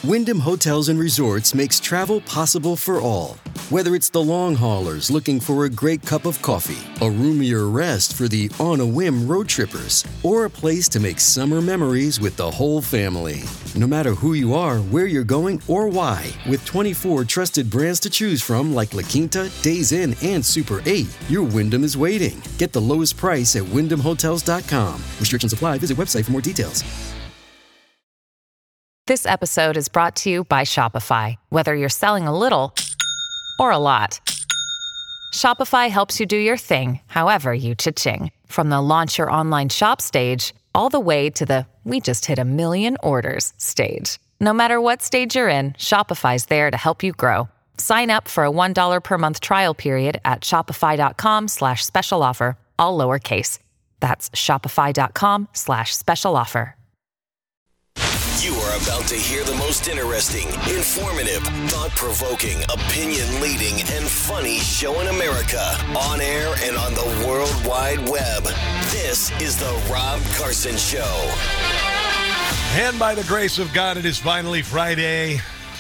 Wyndham Hotels and Resorts makes travel possible for all. Whether it's the long haulers looking for a great cup of coffee, a roomier rest for the on-a-whim road trippers, or a place to make summer memories with the whole family. No matter who you are, where you're going, or why, with 24 trusted brands to choose from like La Quinta, Days Inn, and Super 8, your Wyndham is waiting. Get the lowest price at WyndhamHotels.com. Restrictions apply. Visit website for more details. This episode is brought to you by Shopify. Whether you're selling a little or a lot, Shopify helps you do your thing, however you cha-ching. From the launch your online shop stage, all the way to the we just hit 1 million orders stage. No matter what stage you're in, Shopify's there to help you grow. Sign up for a $1 per month trial period at shopify.com/special offer, all lowercase. That's shopify.com/special offer. You are about to hear the most interesting, informative, thought-provoking, opinion-leading, and funny show in America. On air and on the World Wide Web. This is the Rob Carson Show. And by the grace of God, it is finally Friday.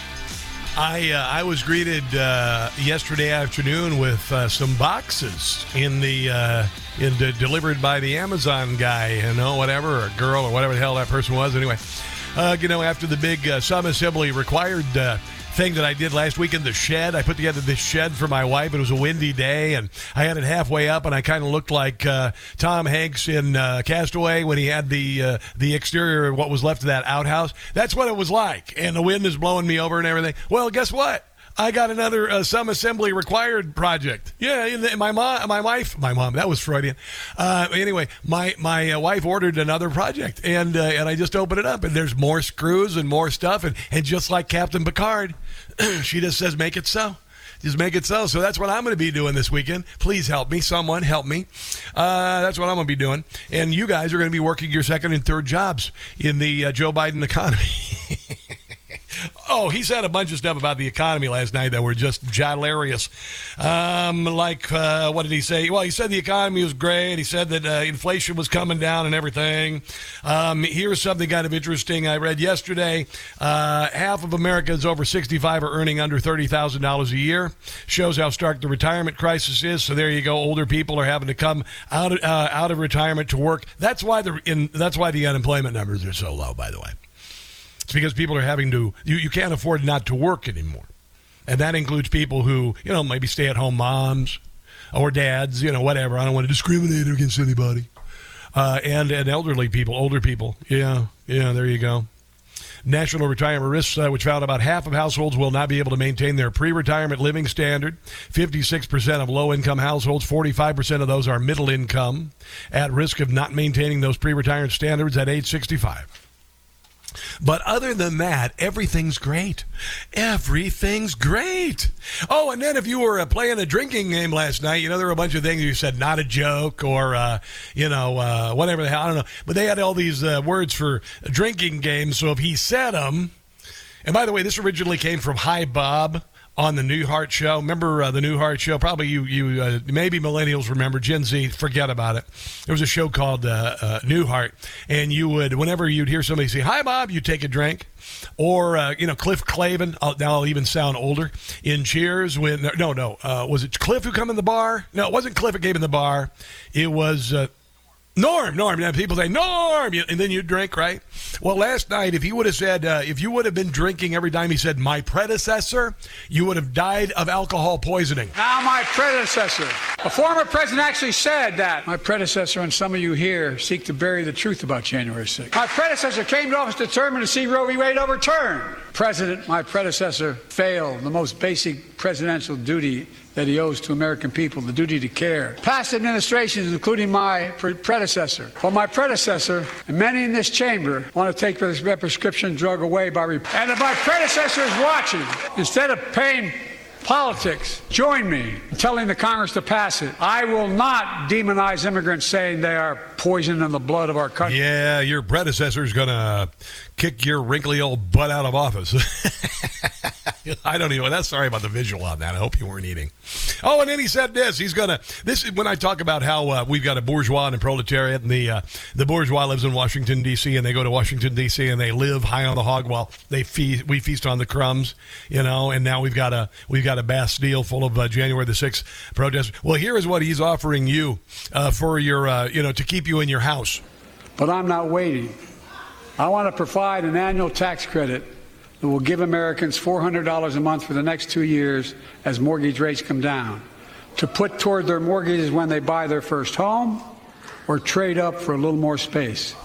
I was greeted yesterday afternoon with some boxes delivered by the Amazon guy, whatever, or girl, or whatever the hell that person was. Anyway, after the big Some Assembly required thing that I did last week in the shed, I put together this shed for my wife. It was a windy day, and I had it halfway up, and I kind of looked like Tom Hanks in Castaway when he had the exterior of what was left of that outhouse. That's what it was like, and the wind is blowing me over and everything. Well, guess what? I got another Some Assembly required project. Yeah, my mom, that was Freudian. Anyway, my wife ordered another project, and I just opened it up, and there's more screws and more stuff, and just like Captain Picard, she just says, make it so. Just make it so. So that's what I'm going to be doing this weekend. Please help me. Someone help me. That's what I'm going to be doing. And you guys are going to be working your second and third jobs in the Joe Biden economy. Oh, he said a bunch of stuff about the economy last night that were just hilarious. What did he say? Well, he said the economy was great. He said that inflation was coming down and everything. Here's something kind of interesting I read yesterday. Half of Americans over 65 are earning under $30,000 a year. Shows how stark the retirement crisis is. So there you go. Older people are having to come out of retirement to work. That's why the unemployment numbers are so low, by the way. It's because people are having to, you can't afford not to work anymore. And that includes people who, maybe stay-at-home moms or dads, whatever. I don't want to discriminate against anybody. And elderly people, older people. Yeah, there you go. National Retirement Risks, which found about half of households will not be able to maintain their pre-retirement living standard. 56% of low-income households, 45% of those are middle income, at risk of not maintaining those pre-retirement standards at age 65. But other than that, everything's great. Everything's great. Oh, and then if you were playing a drinking game last night, there were a bunch of things you said, not a joke, or, whatever the hell, I don't know. But they had all these words for drinking games, so if he said them, and by the way, this originally came from Hi Bob on the Newhart Show. Remember the Newhart Show? Probably you maybe millennials remember. Gen Z, forget about it. There was a show called Newhart, and you would, whenever you'd hear somebody say, "Hi, Bob," you'd take a drink. Or, Cliff Clavin, now I'll even sound older, in Cheers when, was it Cliff who come in the bar? No, it wasn't Cliff who came in the bar. It was Norm. People say, Norm, and then you drink, right? Well, last night, if he would have said, if you would have been drinking every time he said, my predecessor, you would have died of alcohol poisoning. Now, my predecessor. A former president actually said that. My predecessor, and some of you here, seek to bury the truth about January 6th. My predecessor came to office determined to see Roe v. Wade overturned. My predecessor, failed the most basic presidential duty that he owes to American people, the duty to care. Past administrations, including my predecessor. Well, my predecessor, and many in this chamber, want to take this prescription drug away and if my predecessor is watching, instead of paying politics, join me in telling the Congress to pass it. I will not demonize immigrants saying they are poison in the blood of our country. Yeah, your predecessor's going to kick your wrinkly old butt out of office. I don't even. That's sorry about the visual on that. I hope you weren't eating. Oh, and then he said this. He's gonna. This is when I talk about how we've got a bourgeois and a proletariat, and the bourgeois lives in Washington D.C. and they go to Washington D.C. and they live high on the hog while we feast on the crumbs, And now we've got a Bastille full of January the 6th protests. Well, here is what he's offering you for your to keep you in your house. But I'm not waiting. I want to provide an annual tax credit that will give Americans $400 a month for the next 2 years as mortgage rates come down, to put toward their mortgages when they buy their first home or trade up for a little more space.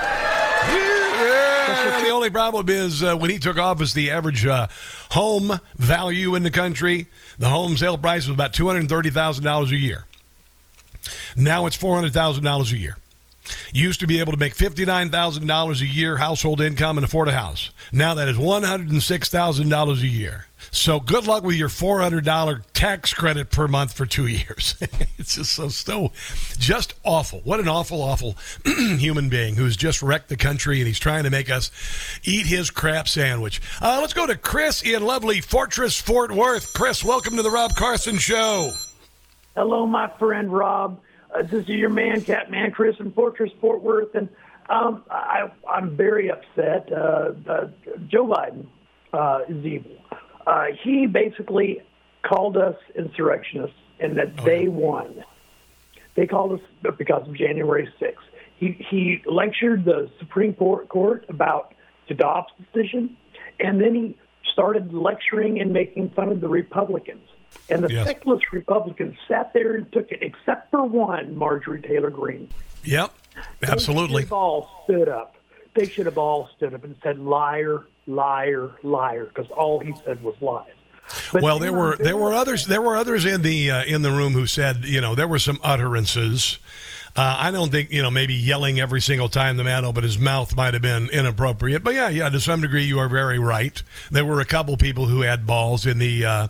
The only problem is when he took office, the average home value in the country, the home sale price was about $230,000 a year. Now it's $400,000 a year. Used to be able to make $59,000 a year household income and afford a house. Now that is $106,000 a year. So good luck with your $400 tax credit per month for 2 years. It's just so just awful. What an awful human being who's just wrecked the country, and he's trying to make us eat his crap sandwich. Let's go to Chris in lovely Fortress, Fort Worth. Chris, welcome to the Rob Carson Show. Hello, my friend Rob. This is your man, Catman Chris in Fortress, Fort Worth, and I'm very upset. Joe Biden is evil. He basically called us insurrectionists, and that they won. They called us because of January 6th. He lectured the Supreme Court about the Dobbs decision, and then he started lecturing and making fun of the Republicans. And the feckless Republicans sat there and took it, except for one, Marjorie Taylor Greene. Yep, absolutely. They should have all stood up. They should have all stood up and said, liar, liar, liar, because all he said was lies. But well, there were others in the room who said, there were some utterances. I don't think, maybe yelling every single time the man opened his mouth might have been inappropriate. But yeah, to some degree, you are very right. There were a couple people who had balls in that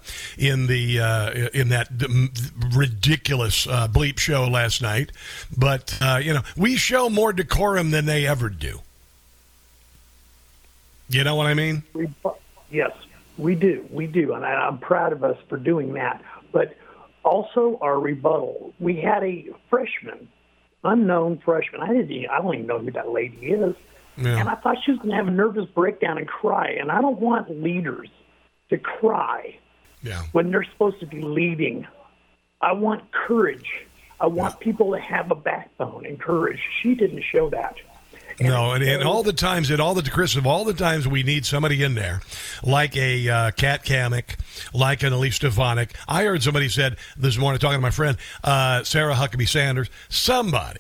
ridiculous bleep show last night. But we show more decorum than they ever do. You know what I mean? Yes, we do. We do. And I'm proud of us for doing that. But also our rebuttal. We had a unknown freshman. I don't even know who that lady is. Yeah. And I thought she was going to have a nervous breakdown and cry. And I don't want leaders to cry when they're supposed to be leading. I want courage. I want people to have a backbone and courage. She didn't show that. And all the times, Chris, of all the times we need somebody in there, like a Kat Kamek, like an Elise Stefanik. I heard somebody said this morning, talking to my friend Sarah Huckabee Sanders. Somebody,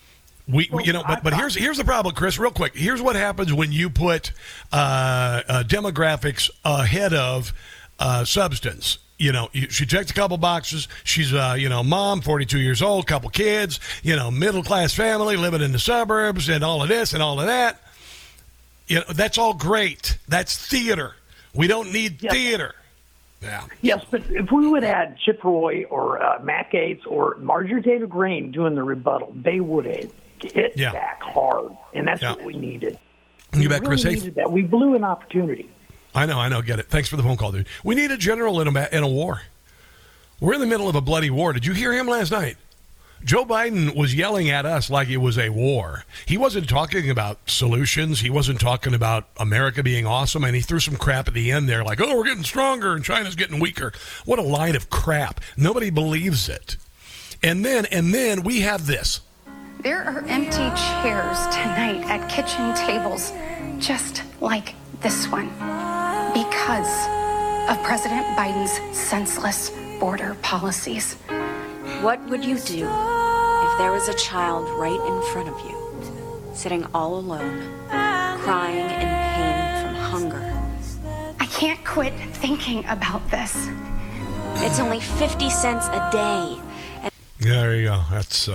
but here's the problem, Chris. Real quick, here's what happens when you put demographics ahead of substance. She checked a couple boxes. She's mom, 42 years old, couple kids, middle-class family, living in the suburbs, and all of this and all of that. That's all great. That's theater. We don't need theater. Yeah. Yes, but if we would add Chip Roy or Matt Gaetz or Marjorie Taylor Greene doing the rebuttal, they would have hit back hard, and that's what we needed. You bet, Chris. Needed that. We blew an opportunity. I know. Get it. Thanks for the phone call, dude. We need a general in a war. We're in the middle of a bloody war. Did you hear him last night? Joe Biden was yelling at us like it was a war. He wasn't talking about solutions. He wasn't talking about America being awesome. And he threw some crap at the end there like, we're getting stronger and China's getting weaker. What a line of crap. Nobody believes it. And then we have this. There are empty chairs tonight at kitchen tables, just like this one, because of President Biden's senseless border policies. What would you do if there was a child right in front of you, sitting all alone, crying in pain from hunger? I can't quit thinking about this. It's only 50 cents a day. There you go. That's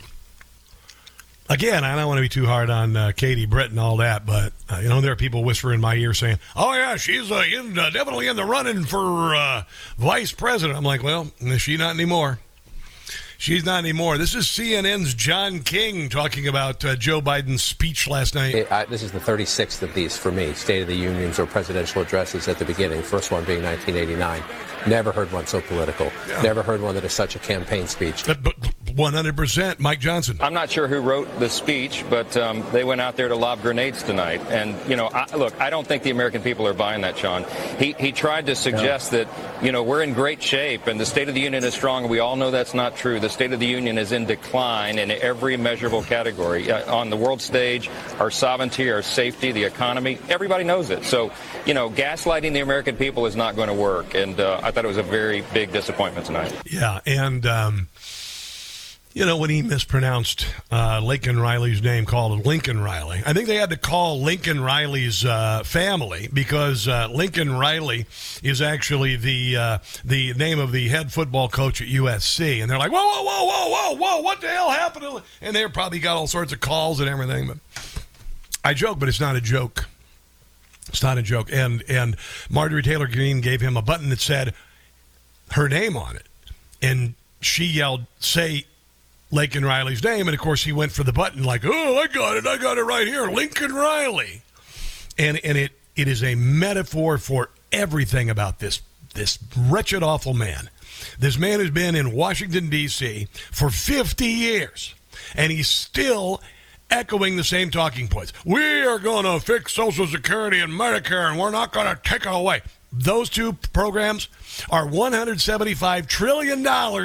again, I don't want to be too hard on Katie Britt and all that, but there are people whispering in my ear saying, "Oh yeah, she's definitely in the running for vice president." I'm like, well, is she not anymore? She's not anymore. This is CNN's John King talking about Joe Biden's speech last night. This is the 36th of these for me, State of the Unions or presidential addresses at the beginning, first one being 1989. Never heard one so political. Yeah. Never heard one that is such a campaign speech. 100%. Mike Johnson. I'm not sure who wrote the speech, but they went out there to lob grenades tonight. And, I don't think the American people are buying that, Sean. He tried to suggest that, we're in great shape and the State of the Union is strong. We all know that's not true. The State of the Union is in decline in every measurable category. On the world stage, our sovereignty, our safety, the economy, everybody knows it. So, gaslighting the American people is not going to work. And I thought it was a very big disappointment tonight. Yeah, and, when he mispronounced Lincoln Riley's name, called it Lincoln Riley, I think they had to call Lincoln Riley's family because Lincoln Riley is actually the name of the head football coach at USC. And they're like, whoa, what the hell happened? And they probably got all sorts of calls and everything. But I joke, but it's not a joke. It's not a joke. And Marjorie Taylor Greene gave him a button that said her name on it. And she yelled, say Lincoln Riley's name. And, of course, he went for the button like, oh, I got it right here, Lincoln Riley. And it is a metaphor for everything about this wretched, awful man. This man has been in Washington, D.C. for 50 years, and he's still echoing the same talking points. We are going to fix Social Security and Medicare, and we're not going to take it away. Those two programs are $175 trillion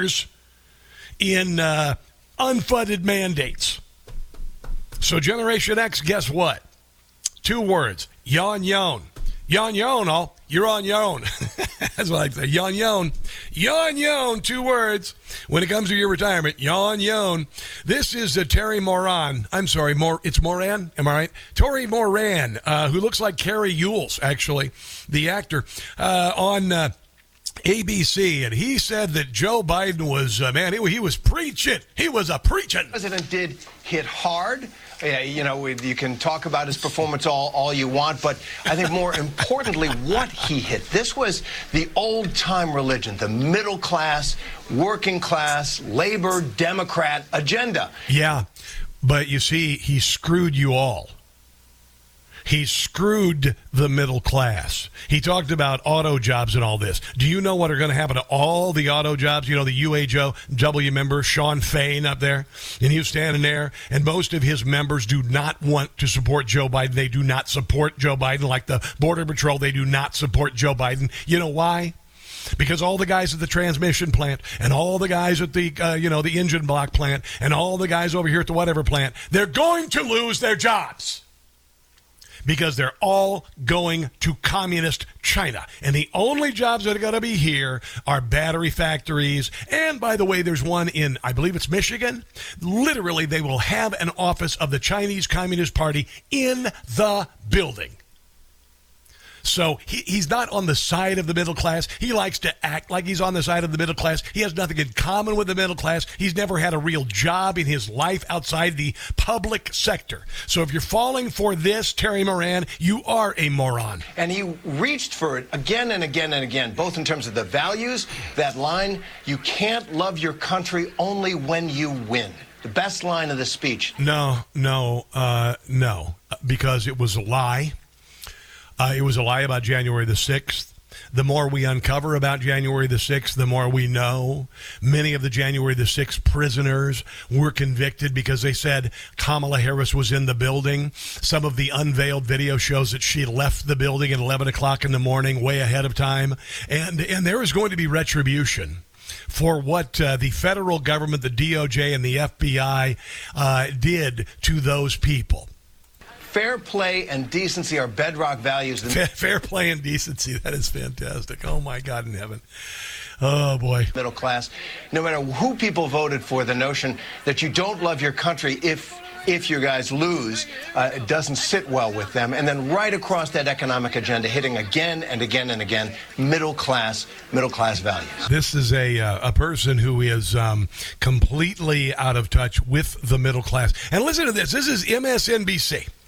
in unfunded mandates. So Generation X, guess what? 2 words, yon. Yon, all. You're on your own. That's what I say. Yon. 2 words. When it comes to your retirement, yon. This is Terry Moran. I'm sorry, it's Moran. Am I right? Tori Moran, who looks like Carrie Ewells, actually, the actor, on ABC, and he said that Joe Biden was, he was preaching. He was a preaching. The president did hit hard. You can talk about his performance all you want, but I think more importantly, what he hit. This was the old-time religion, the middle class, working class, labor, Democrat agenda. Yeah, but you see, he screwed you all. He screwed the middle class. He talked about auto jobs and all this. Do you know what are going to happen to all the auto jobs? The UAW member, Sean Fain up there, and he was standing there, and most of his members do not want to support Joe Biden. They do not support Joe Biden. Like the Border Patrol, they do not support Joe Biden. You know why? Because all the guys at the transmission plant and all the guys at the, the engine block plant and all the guys over here at the whatever plant, they're going to lose their jobs. Because they're all going to communist China. And the only jobs that are going to be here are battery factories. And, by the way, there's one in, I believe it's Michigan. Literally, they will have an office of the Chinese Communist Party in the building. So he's not on the side of the middle class. He likes to act like he's on the side of the middle class. He has nothing in common with the middle class. He's never had a real job in his life outside the public sector. So if you're falling for this, Terry Moran, you are a moron. And he reached for it again and again and again, both in terms of the values, that line, you can't love your country only when you win. The best line of the speech. No, because it was a lie. It was a lie about January the 6th. The more we uncover about January the 6th, the more we know. Many of the January the 6th prisoners were convicted because they said Kamala Harris was in the building. Some of the unveiled video shows that she left the building at 11 o'clock in the morning, way ahead of time. And there is going to be retribution for what the federal government, the DOJ, and the FBI did to those people. Fair play and decency are bedrock values. Fair play and decency. That is fantastic. Oh, my God in heaven. Oh, boy. Middle class. No matter who people voted for, the notion that you don't love your country if you guys lose, it doesn't sit well with them. And then right across that economic agenda, hitting again and again and again, middle class values. This is a person who is completely out of touch with the middle class. And listen to this. This is MSNBC.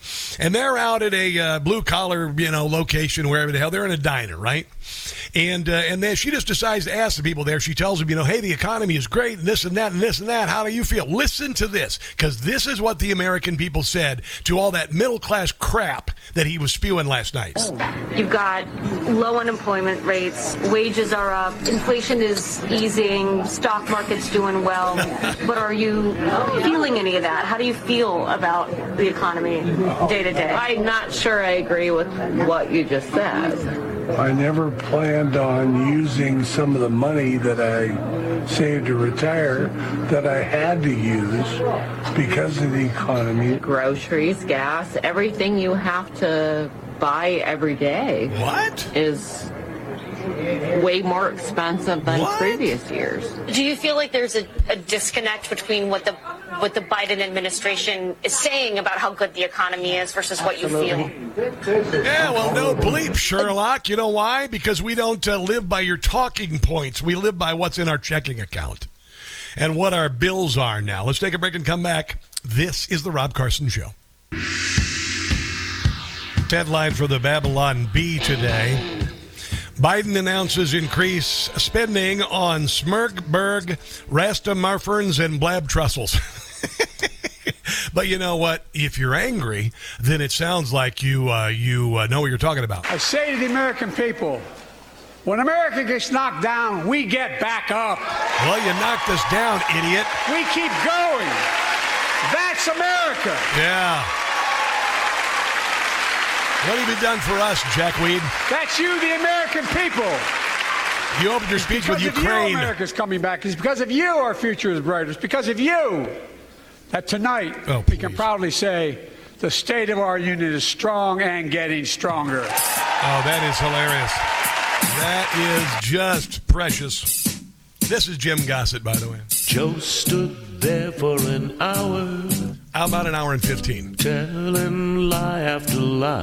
And they're out at a blue-collar, location, wherever the hell. They're in a diner, right? And then she just decides to ask the people there. She tells them, hey, the economy is great, and this and that and this and that. How do you feel? Listen to this, because this is what the American people said to all that middle-class crap that he was spewing last night. You've got low unemployment rates, wages are up, inflation is easing, stock market's doing well. But are you feeling any of that? How do you feel about the economy day to day? I'm not sure I agree with what you just said. I never planned on using some of the money that I saved to retire that I had to use because of the economy. Groceries, gas, everything you have to buy every day. What? Is way more expensive than previous years. Do you feel like there's a disconnect between what the Biden administration is saying about how good the economy is versus what you feel? Yeah, well, no bleep, Sherlock. You know why? Because we don't live by your talking points. We live by what's in our checking account and what our bills are now. Let's take a break and come back. This is the Rob Carson Show. Headline for the Babylon Bee today. Biden announces increase spending on Smurgberg, Rastamarferns, and Blab Trussels. But you know what? If you're angry, then it sounds like you know what you're talking about. I say to the American people, when America gets knocked down, we get back up. Well, you knocked us down, idiot. We keep going. That's America. Yeah. What have you done for us, Jack Weed? That's you, the American people. You opened your speech with Ukraine. Because of you, America's coming back. It's because of you our future is brighter. It's because of you that tonight we can proudly say the state of our union is strong and getting stronger. Oh, that is hilarious. That is just precious. This is Jim Gossett, by the way. Joe stood there for an hour. How about an hour and 15? Telling lie after lie.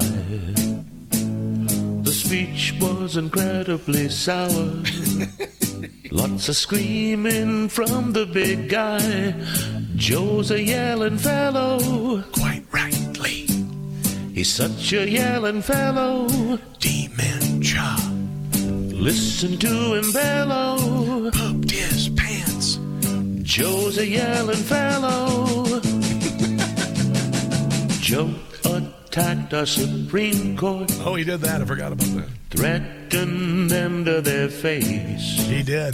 The speech was incredibly sour. Lots of screaming from the big guy. Joe's a yelling fellow. Quite rightly. He's such a yelling fellow. Dementia. Listen to him bellow. Pooped his pants. Joe's a yelling fellow. Joe attacked our Supreme Court. Oh, he did that. I forgot about that. Threatened them to their face. He did.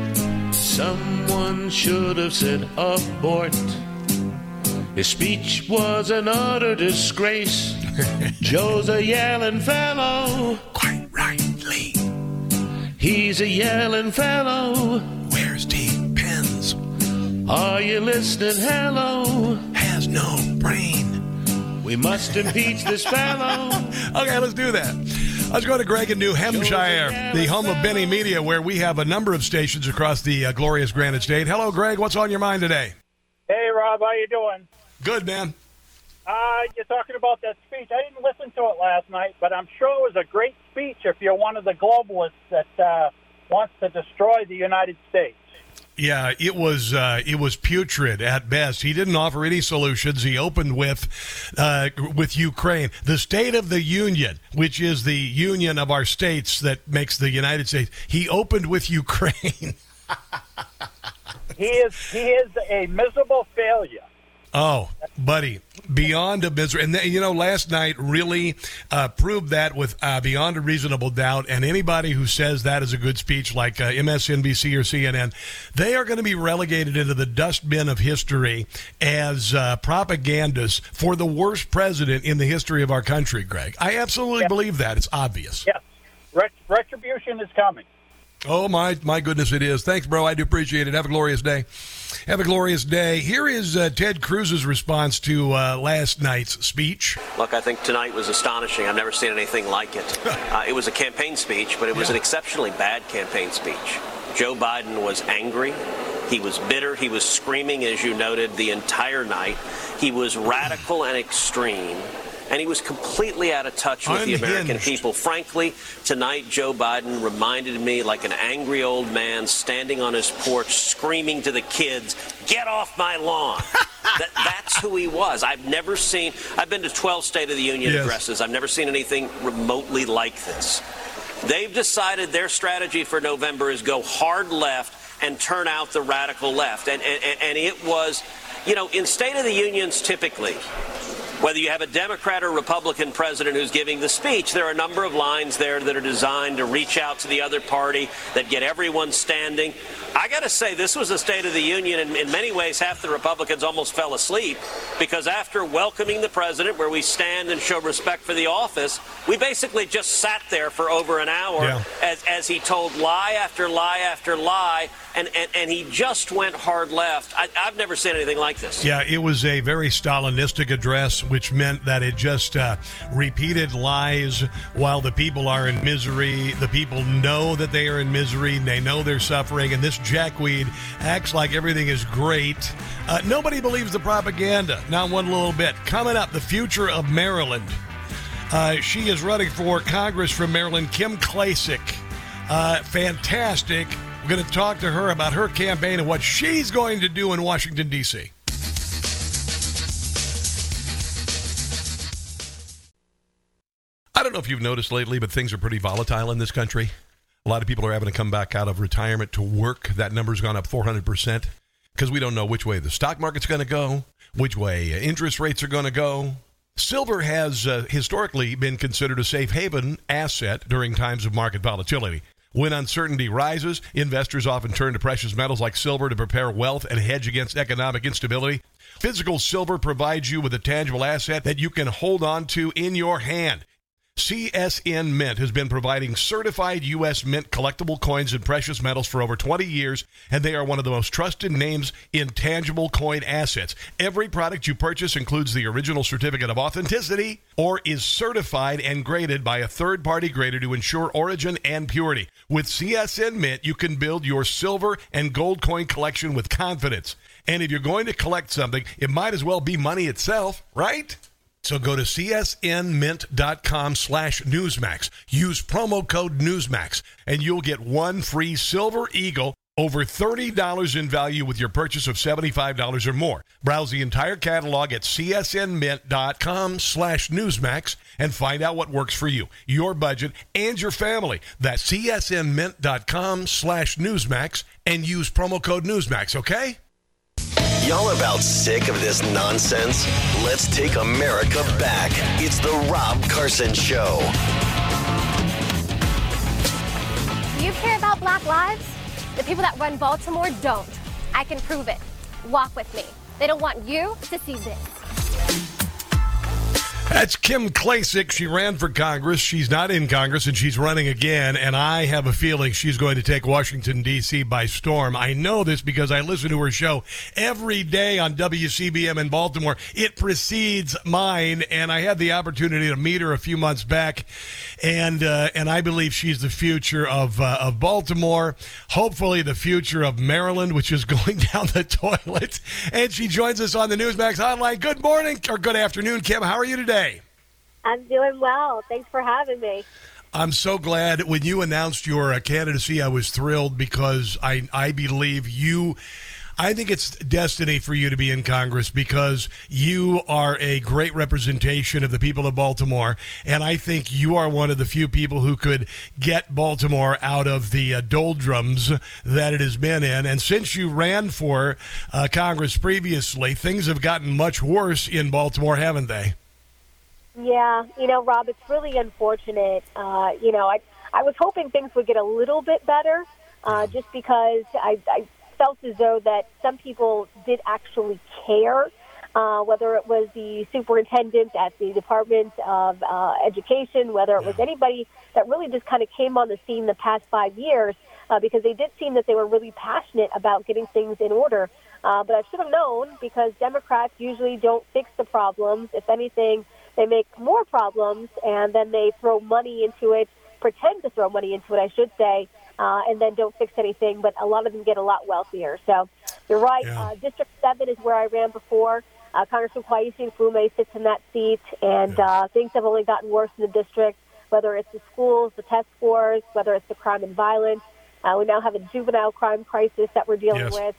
Someone should have said abort. His speech was an utter disgrace. Joe's a yelling fellow. Quite rightly. He's a yelling fellow. Wears deep pens. Are you listening? Hello. Has no brain. We must impeach this fellow. Okay, let's do that. Let's go to Greg in New Hampshire, the home of Benny Media, where we have a number of stations across the glorious Granite State. Hello, Greg. What's on your mind today? Hey, Rob. How you doing? Good, man. You're talking about that speech. I didn't listen to it last night, but I'm sure it was a great speech if you're one of the globalists that wants to destroy the United States. Yeah, it was putrid at best. He didn't offer any solutions. He opened with Ukraine, the State of the Union, which is the union of our states that makes the United States. He opened with Ukraine. He is a miserable failure. Oh, buddy, beyond a misery. And, last night really proved that with beyond a reasonable doubt. And anybody who says that is a good speech, like MSNBC or CNN, they are going to be relegated into the dustbin of history as propagandists for the worst president in the history of our country, Greg. I absolutely believe that. It's obvious. Yes. Retribution is coming. Oh, my goodness, it is. Thanks, bro. I do appreciate it. Have a glorious day. Have a glorious day. Here is Ted Cruz's response to last night's speech. Look, I think tonight was astonishing. I've never seen anything like it. It was a campaign speech, but it was an exceptionally bad campaign speech. Joe Biden was angry. He was bitter. He was screaming, as you noted, the entire night. He was radical and extreme. And he was completely out of touch with the American people. Frankly, tonight, Joe Biden reminded me like an angry old man standing on his porch screaming to the kids, "Get off my lawn." That's who he was. I've been to 12 State of the Union addresses. I've never seen anything remotely like this. They've decided their strategy for November is go hard left and turn out the radical left. And it was, in State of the Unions typically, whether you have a Democrat or Republican president who's giving the speech, there are a number of lines there that are designed to reach out to the other party, that get everyone standing. I got to say, this was a State of the Union, and in many ways, half the Republicans almost fell asleep, because after welcoming the president, where we stand and show respect for the office, we basically just sat there for over an hour as he told lie after lie after lie, and he just went hard left. I've never seen anything like this. Yeah, it was a very Stalinistic address, which meant that it just repeated lies while the people are in misery. The people know that they are in misery. They know they're suffering. And this jackweed acts like everything is great. Nobody believes the propaganda. Not one little bit. Coming up, the future of Maryland. She is running for Congress from Maryland, Kim Klacik. Fantastic. We're going to talk to her about her campaign and what she's going to do in Washington, D.C. I don't know if you've noticed lately, but things are pretty volatile in this country. A lot of people are having to come back out of retirement to work. That number's gone up 400% because we don't know which way the stock market's going to go, which way interest rates are going to go. Silver has historically been considered a safe haven asset during times of market volatility. When uncertainty rises, investors often turn to precious metals like silver to prepare wealth and hedge against economic instability. Physical silver provides you with a tangible asset that you can hold on to in your hand. CSN Mint has been providing certified U.S. Mint collectible coins and precious metals for over 20 years, and they are one of the most trusted names in tangible coin assets. Every product you purchase includes the original certificate of authenticity or is certified and graded by a third-party grader to ensure origin and purity. With CSN Mint, you can build your silver and gold coin collection with confidence. And if you're going to collect something, it might as well be money itself, right? So go to csnmint.com/Newsmax. Use promo code Newsmax, and you'll get one free Silver Eagle over $30 in value with your purchase of $75 or more. Browse the entire catalog at csnmint.com/Newsmax and find out what works for you, your budget, and your family. That's csnmint.com/Newsmax and use promo code Newsmax, okay? Y'all about sick of this nonsense? Let's take America back. It's the Rob Carson Show. Do you care about Black lives? The people that run Baltimore don't. I can prove it. Walk with me. They don't want you to see this. That's Kim Klacik. She ran for Congress. She's not in Congress, and she's running again, and I have a feeling she's going to take Washington, D.C. by storm. I know this because I listen to her show every day on WCBM in Baltimore. It precedes mine, and I had the opportunity to meet her a few months back, and I believe she's the future of Baltimore, hopefully the future of Maryland, which is going down the toilet, and she joins us on the Newsmax Hotline. Good morning, or good afternoon, Kim. How are you today? I'm doing well. Thanks for having me. I'm so glad. When you announced your candidacy, I was thrilled because I believe you, I think it's destiny for you to be in Congress because you are a great representation of the people of Baltimore, and I think you are one of the few people who could get Baltimore out of the doldrums that it has been in. And since you ran for Congress previously, things have gotten much worse in Baltimore, haven't they? Yeah, Rob, it's really unfortunate. I was hoping things would get a little bit better just because I felt as though that some people did actually care, whether it was the superintendent at the Department of Education, whether it was anybody that really just kind of came on the scene the past 5 years, because they did seem that they were really passionate about getting things in order. But I should have known because Democrats usually don't fix the problems. If anything, they make more problems, and then they throw money into it, pretend to throw money into it, I should say, and then don't fix anything. But a lot of them get a lot wealthier. So you're right. Yeah. District 7 is where I ran before. Congressman Kweisi Mfume sits in that seat, and things have only gotten worse in the district, whether it's the schools, the test scores, whether it's the crime and violence. We now have a juvenile crime crisis that we're dealing with.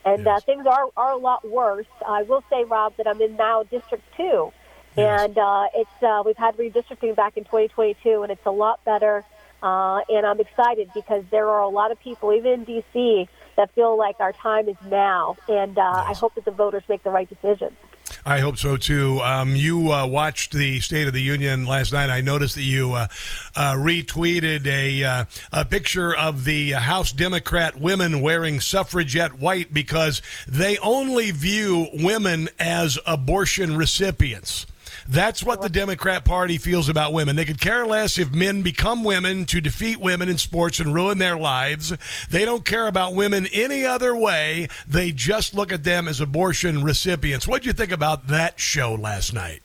And things are a lot worse. I will say, Rob, that I'm in now District 2. Yes. And we've had redistricting back in 2022, and it's a lot better. And I'm excited because there are a lot of people, even in D.C., that feel like our time is now. And I hope that the voters make the right decision. I hope so, too. You watched the State of the Union last night. I noticed that you retweeted a picture of the House Democrat women wearing suffragette white because they only view women as abortion recipients. That's what the Democrat Party feels about women. They could care less if men become women to defeat women in sports and ruin their lives. They don't care about women any other way. They just look at them as abortion recipients. What did you think about that show last night?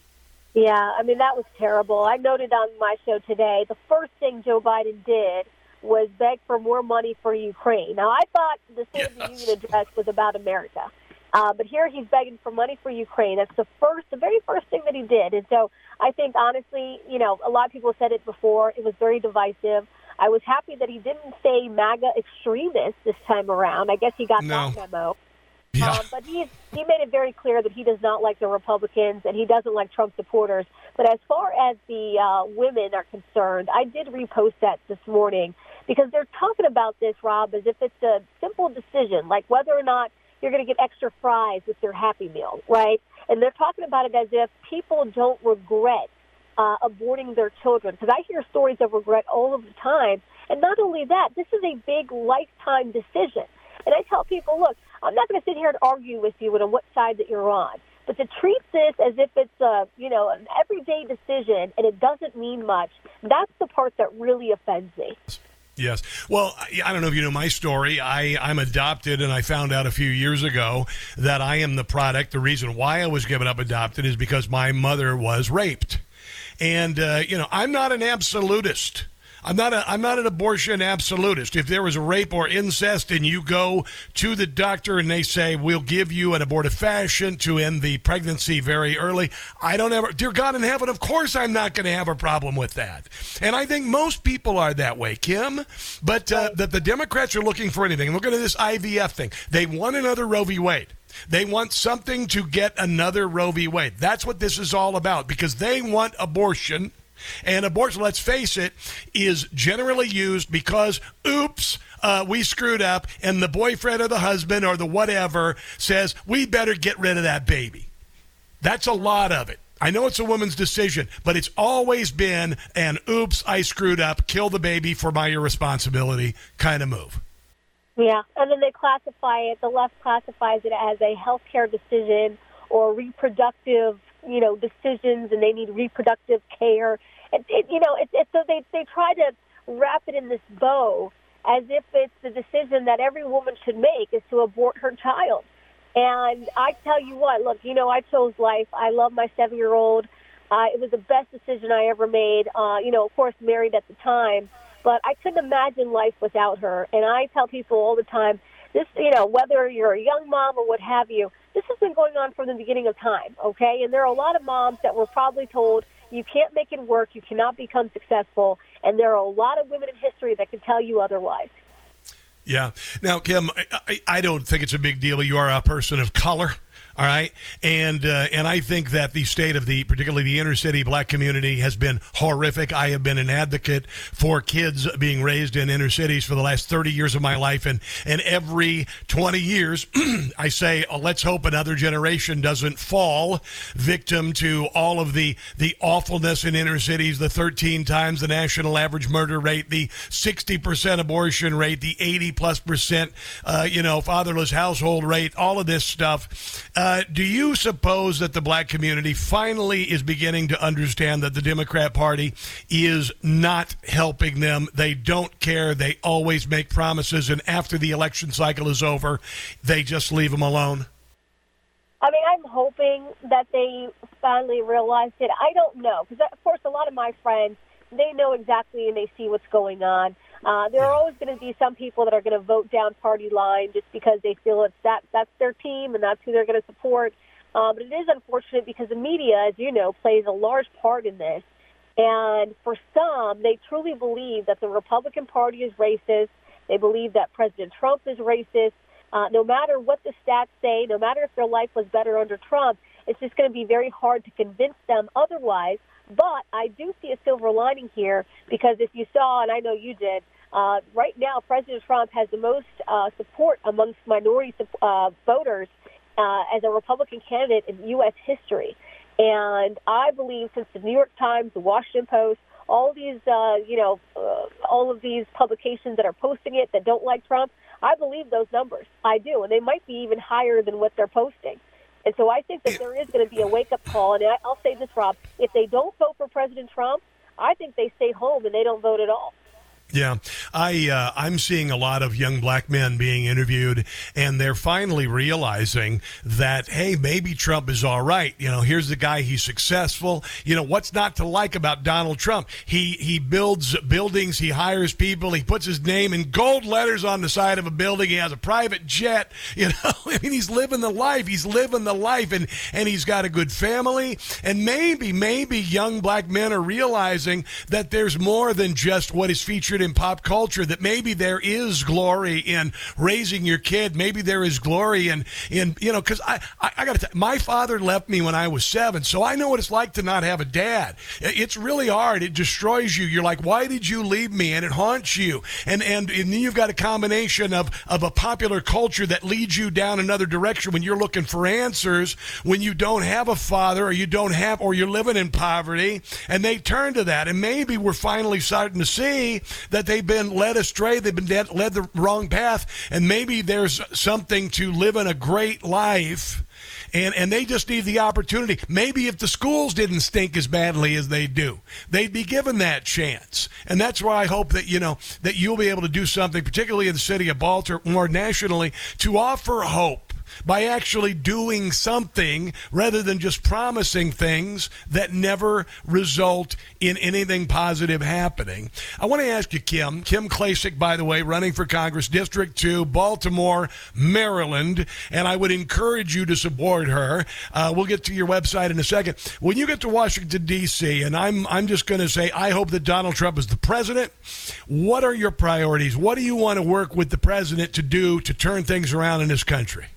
Yeah, I mean, that was terrible. I noted on my show today, the first thing Joe Biden did was beg for more money for Ukraine. Now, I thought the State of the Union address was about America. But here he's begging for money for Ukraine. That's the very first thing that he did. And so I think, honestly, a lot of people said it before. It was very divisive. I was happy that he didn't say MAGA extremist this time around. I guess he got that memo. Yeah. But he made it very clear that he does not like the Republicans and he doesn't like Trump supporters. But as far as the women are concerned, I did repost that this morning because they're talking about this, Rob, as if it's a simple decision, like whether or not you're going to get extra fries with your Happy Meal, right? And they're talking about it as if people don't regret aborting their children. Because I hear stories of regret all of the time. And not only that, this is a big lifetime decision. And I tell people, look, I'm not going to sit here and argue with you on what side that you're on. But to treat this as if it's an everyday decision and it doesn't mean much, that's the part that really offends me. Yes. Well, I don't know if you know my story. I'm adopted, and I found out a few years ago that I am the product. The reason why I was given up adopted is because my mother was raped. And, I'm not an absolutist. I'm not an abortion absolutist. If there was a rape or incest and you go to the doctor and they say, we'll give you an abortifacient to end the pregnancy very early, dear God in heaven, of course I'm not going to have a problem with that. And I think most people are that way, Kim. But that the Democrats are looking for anything. Look at this IVF thing. They want another Roe v. Wade. They want something to get another Roe v. Wade. That's what this is all about because they want abortion. And abortion, let's face it, is generally used because, oops, we screwed up, and the boyfriend or the husband or the whatever says, we better get rid of that baby. That's a lot of it. I know it's a woman's decision, but it's always been an oops, I screwed up, kill the baby for my irresponsibility kind of move. Yeah, and then they classify it, the left classifies it as a healthcare decision or reproductive decisions, and they need reproductive care. So they try to wrap it in this bow as if it's the decision that every woman should make is to abort her child. And I tell you what, look, I chose life. I love my 7-year-old. It was the best decision I ever made. Of course, married at the time, but I couldn't imagine life without her. And I tell people all the time, this, whether you're a young mom or what have you, this has been going on from the beginning of time, okay? And there are a lot of moms that were probably told, you can't make it work, you cannot become successful, and there are a lot of women in history that can tell you otherwise. Yeah. Now, Kim, I don't think it's a big deal. You are a person of color. All right. And I think that the state of particularly the inner city black community has been horrific. I have been an advocate for kids being raised in inner cities for the last 30 years of my life. And every 20 years, I say, let's hope another generation doesn't fall victim to all of the awfulness in inner cities, the 13 times the national average murder rate, the 60% abortion rate, the 80+%, fatherless household rate, all of this stuff. Do you suppose that the black community finally is beginning to understand that the Democrat Party is not helping them? They don't care. They always make promises, and after the election cycle is over, they just leave them alone? I mean, I'm hoping that they finally realized it. I don't know, because, of course, a lot of my friends, they know exactly and they see what's going on. There are always going to be some people that are going to vote down party line just because they feel that's their team and that's who they're going to support. But it is unfortunate because the media, as you know, plays a large part in this. And for some, they truly believe that the Republican Party is racist. They believe that President Trump is racist. No matter what the stats say, no matter if their life was better under Trump, it's just going to be very hard to convince them otherwise. But I do see a silver lining here because if you saw, and I know you did, right now President Trump has the most support amongst minority voters as a Republican candidate in U.S. history. And I believe since the New York Times, the Washington Post, all these, all of these publications that are posting it that don't like Trump, I believe those numbers. I do. And they might be even higher than what they're posting. And so I think that there is going to be a wake-up call. And I'll say this, Rob, if they don't vote for President Trump, I think they stay home and they don't vote at all. Yeah, I'm seeing a lot of young black men being interviewed, and they're finally realizing that, hey, maybe Trump is all right. You know, here's the guy, he's successful. You know, what's not to like about Donald Trump? He builds buildings, he hires people, he puts his name in gold letters on the side of a building, he has a private jet. You know, I mean, he's living the life, and he's got a good family. And maybe young black men are realizing that there's more than just what is featured in pop culture, that maybe there is glory in raising your kid. Maybe there is glory in because I got to tell you, my father left me when I was 7, so I know what it's like to not have a dad. It's really hard. It destroys you. You're like, why did you leave me? And it haunts you. And then you've got a combination of a popular culture that leads you down another direction when you're looking for answers, when you don't have a father or you're living in poverty, and they turn to that. And maybe we're finally starting to see that they've been led astray, they've been led the wrong path, and maybe there's something to living a great life, and they just need the opportunity. Maybe if the schools didn't stink as badly as they do, they'd be given that chance. And that's why I hope that, that you'll be able to do something, particularly in the city of Baltimore, nationally, to offer hope by actually doing something rather than just promising things that never result in anything positive happening. I want to ask you, Kim Klacik, by the way, running for Congress, District 2, Baltimore, Maryland, and I would encourage you to support her. We'll get to your website in a second. When you get to Washington, D.C., and I'm just going to say I hope that Donald Trump is the president, what are your priorities? What do you want to work with the president to do to turn things around in this country?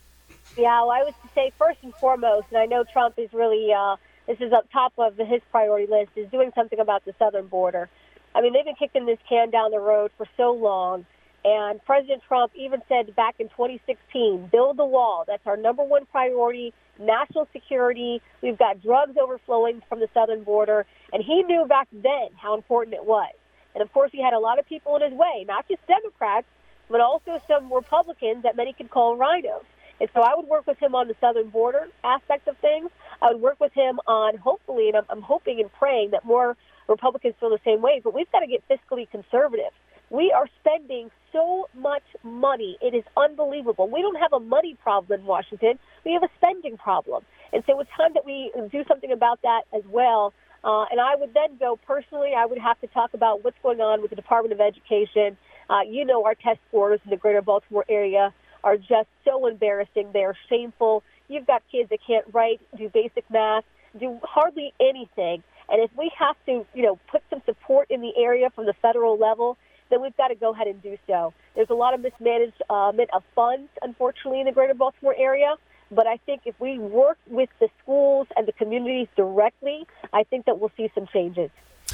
Yeah, well, I would say first and foremost, and I know Trump is really, this is up top of his priority list, is doing something about the southern border. I mean, they've been kicking this can down the road for so long, and President Trump even said back in 2016, build the wall. That's our number one priority, national security. We've got drugs overflowing from the southern border, and he knew back then how important it was. And, of course, he had a lot of people in his way, not just Democrats, but also some Republicans that many could call rhinos. And so I would work with him on the southern border aspect of things. I would work with him on, hopefully, and I'm hoping and praying that more Republicans feel the same way, but we've got to get fiscally conservative. We are spending so much money. It is unbelievable. We don't have a money problem in Washington. We have a spending problem. And so it's time that we do something about that as well. And I would then go personally, I would have to talk about what's going on with the Department of Education. Our test scores in the greater Baltimore area are just so embarrassing. They are shameful. You've got kids that can't write, do basic math, do hardly anything. And if we have to, put some support in the area from the federal level, then we've got to go ahead and do so. There's a lot of mismanagement of funds, unfortunately, in the greater Baltimore area. But I think if we work with the schools and the communities directly, I think that we'll see some changes.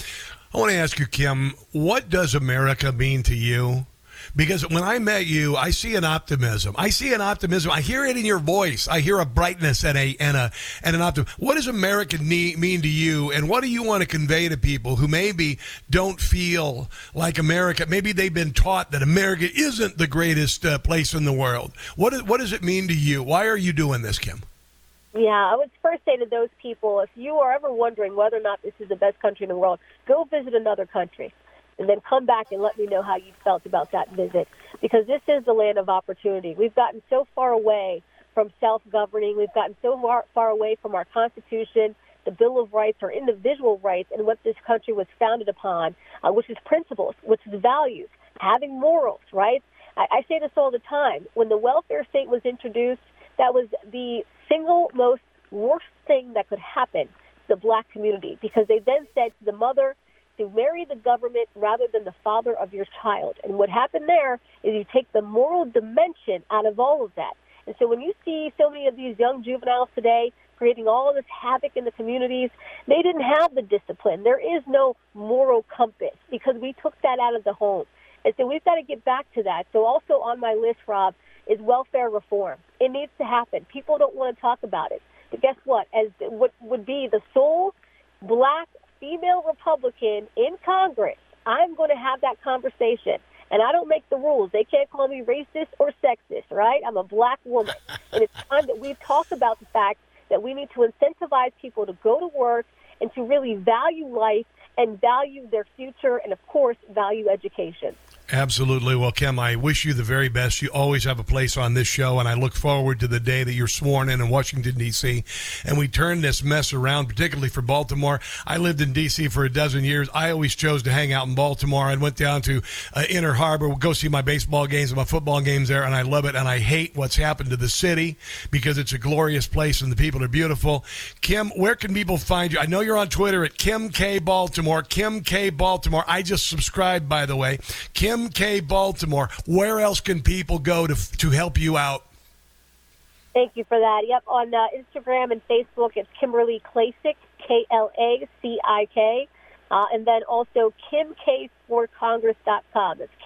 I want to ask you, Kim, what does America mean to you? Because when I met you, I see an optimism. I hear it in your voice. I hear a brightness and an optimism. What does America mean to you? And what do you want to convey to people who maybe don't feel like America? Maybe they've been taught that America isn't the greatest place in the world. What does it mean to you? Why are you doing this, Kim? Yeah, I would first say to those people, if you are ever wondering whether or not this is the best country in the world, go visit another country. And then come back and let me know how you felt about that visit. Because this is the land of opportunity. We've gotten so far away from self-governing. We've gotten so far away from our Constitution, the Bill of Rights, our individual rights, and what this country was founded upon, which is principles, which is values, having morals, right? I say this all the time. When the welfare state was introduced, that was the single most worst thing that could happen to the black community, because they then said to the mother, to marry the government rather than the father of your child. And what happened there is you take the moral dimension out of all of that. And so when you see so many of these young juveniles today creating all of this havoc in the communities, they didn't have the discipline. There is no moral compass because we took that out of the home. And so we've got to get back to that. So also on my list, Rob, is welfare reform. It needs to happen. People don't want to talk about it. But guess what? As what would be the sole black female Republican in Congress, I'm going to have that conversation. And I don't make the rules. They can't call me racist or sexist, right? I'm a black woman. And it's time that we talk about the fact that we need to incentivize people to go to work and to really value life and value their future and, of course, value education. Absolutely. Well, Kim, I wish you the very best. You always have a place on this show, and I look forward to the day that you're sworn in Washington, D.C., and we turn this mess around, particularly for Baltimore. I lived in D.C. for a dozen years. I always chose to hang out in Baltimore. I went down to Inner Harbor, go see my baseball games and my football games there, and I love it, and I hate what's happened to the city because it's a glorious place and the people are beautiful. Kim, where can people find you? I know you're on Twitter at Kim K. Baltimore. Kim K. Baltimore. I just subscribed, by the way. Kim K. Baltimore. Where else can people go to help you out? Thank you for that. Yep, on Instagram and Facebook, it's Kimberly Klacik, Klacick, and then also KimK4Congress.com. It's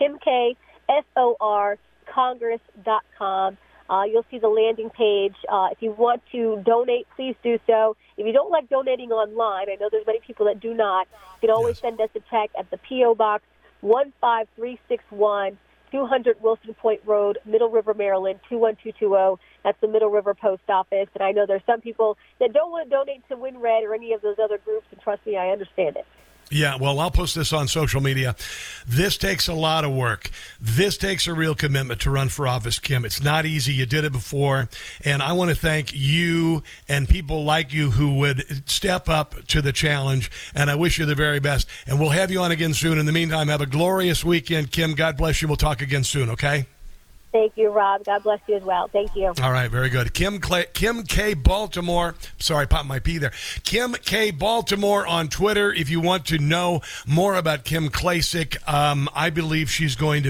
KimK, Congress.com. You'll see the landing page. If you want to donate, please do so. If you don't like donating online, I know there's many people that do not, you can always send us a check at the P.O. Box 15361, 200 Wilson Point Road, Middle River, Maryland, 21220. That's the Middle River Post Office. And I know there's some people that don't want to donate to WinRed or any of those other groups, and trust me, I understand it. Yeah, well, I'll post this on social media. This takes a lot of work. This takes a real commitment to run for office, Kim. It's not easy. You did it before. And I want to thank you and people like you who would step up to the challenge. And I wish you the very best. And we'll have you on again soon. In the meantime, have a glorious weekend, Kim. God bless you. We'll talk again soon, okay? Thank you, Rob. God bless you as well. Thank you. All right, very good. Kim K. Baltimore. Sorry, I popped my P there. Kim K. Baltimore on Twitter. If you want to know more about Kim Klacik, I believe she's going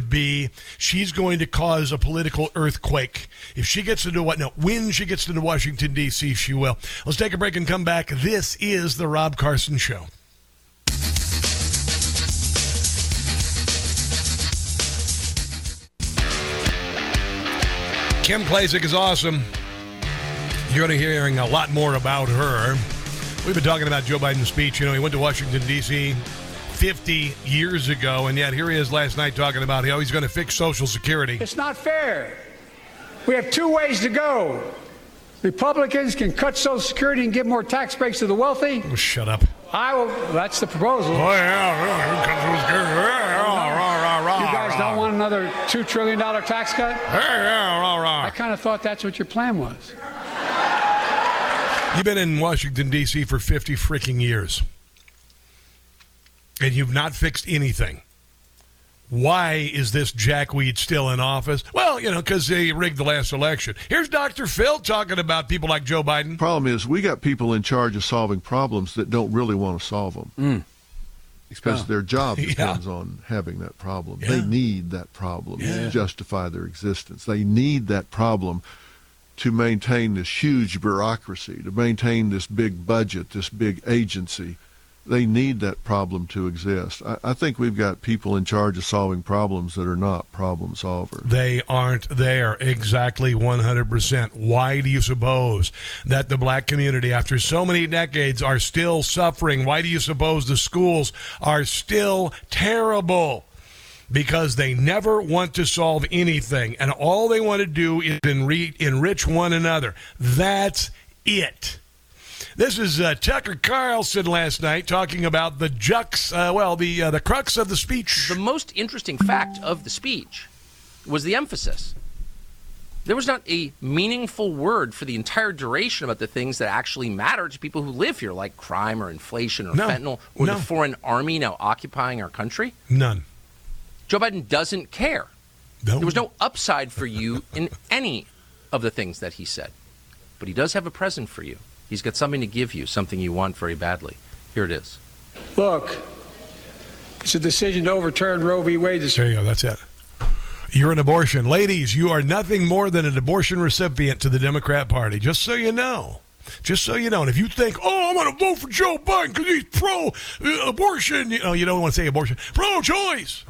to cause a political earthquake. If she gets when she gets into Washington, D.C., she will. Let's take a break and come back. This is The Rob Carson Show. Kim Klacik is awesome. You're going to be hearing a lot more about her. We've been talking about Joe Biden's speech. You know, he went to Washington, D.C. 50 years ago, and yet here he is last night talking about how he's going to fix Social Security. It's not fair. We have two ways to go. Republicans can cut Social Security and give more tax breaks to the wealthy. Oh, shut up. That's the proposal. Oh, yeah. Cut Social Security. You guys don't want another $2 trillion tax cut? I kind of thought that's what your plan was. You've been in Washington, D.C. for 50 freaking years. And you've not fixed anything. Why is this jackweed still in office? Well, because they rigged the last election. Here's Dr. Phil talking about people like Joe Biden. The problem is we got people in charge of solving problems that don't really want to solve them. Especially their job depends on having that problem. They need that problem to justify their existence. They need that problem to maintain this huge bureaucracy, to maintain this big budget, this big agency. They need that problem to exist. I think we've got people in charge of solving problems that are not problem solvers. They aren't there. Exactly 100%. Why do you suppose that the black community, after so many decades, are still suffering? Why do you suppose the schools are still terrible? Because they never want to solve anything, and all they want to do is enrich one another. That's it. This is Tucker Carlson last night talking about the the crux of the speech. The most interesting fact of the speech was the emphasis. There was not a meaningful word for the entire duration about the things that actually matter to people who live here, like crime or inflation or fentanyl or the foreign army now occupying our country. None. Joe Biden doesn't care. There was no upside for you in any of the things that he said. But he does have a present for you. He's got something to give you, something you want very badly. Here it is. Look, It's a decision to overturn Roe v. Wade. There you go. That's it. You're an abortion. Ladies, you are nothing more than an abortion recipient to the Democrat Party, just so you know. Just so you know. And if you think, I'm going to vote for Joe Biden because he's pro-abortion, you don't want to say abortion, pro-choice.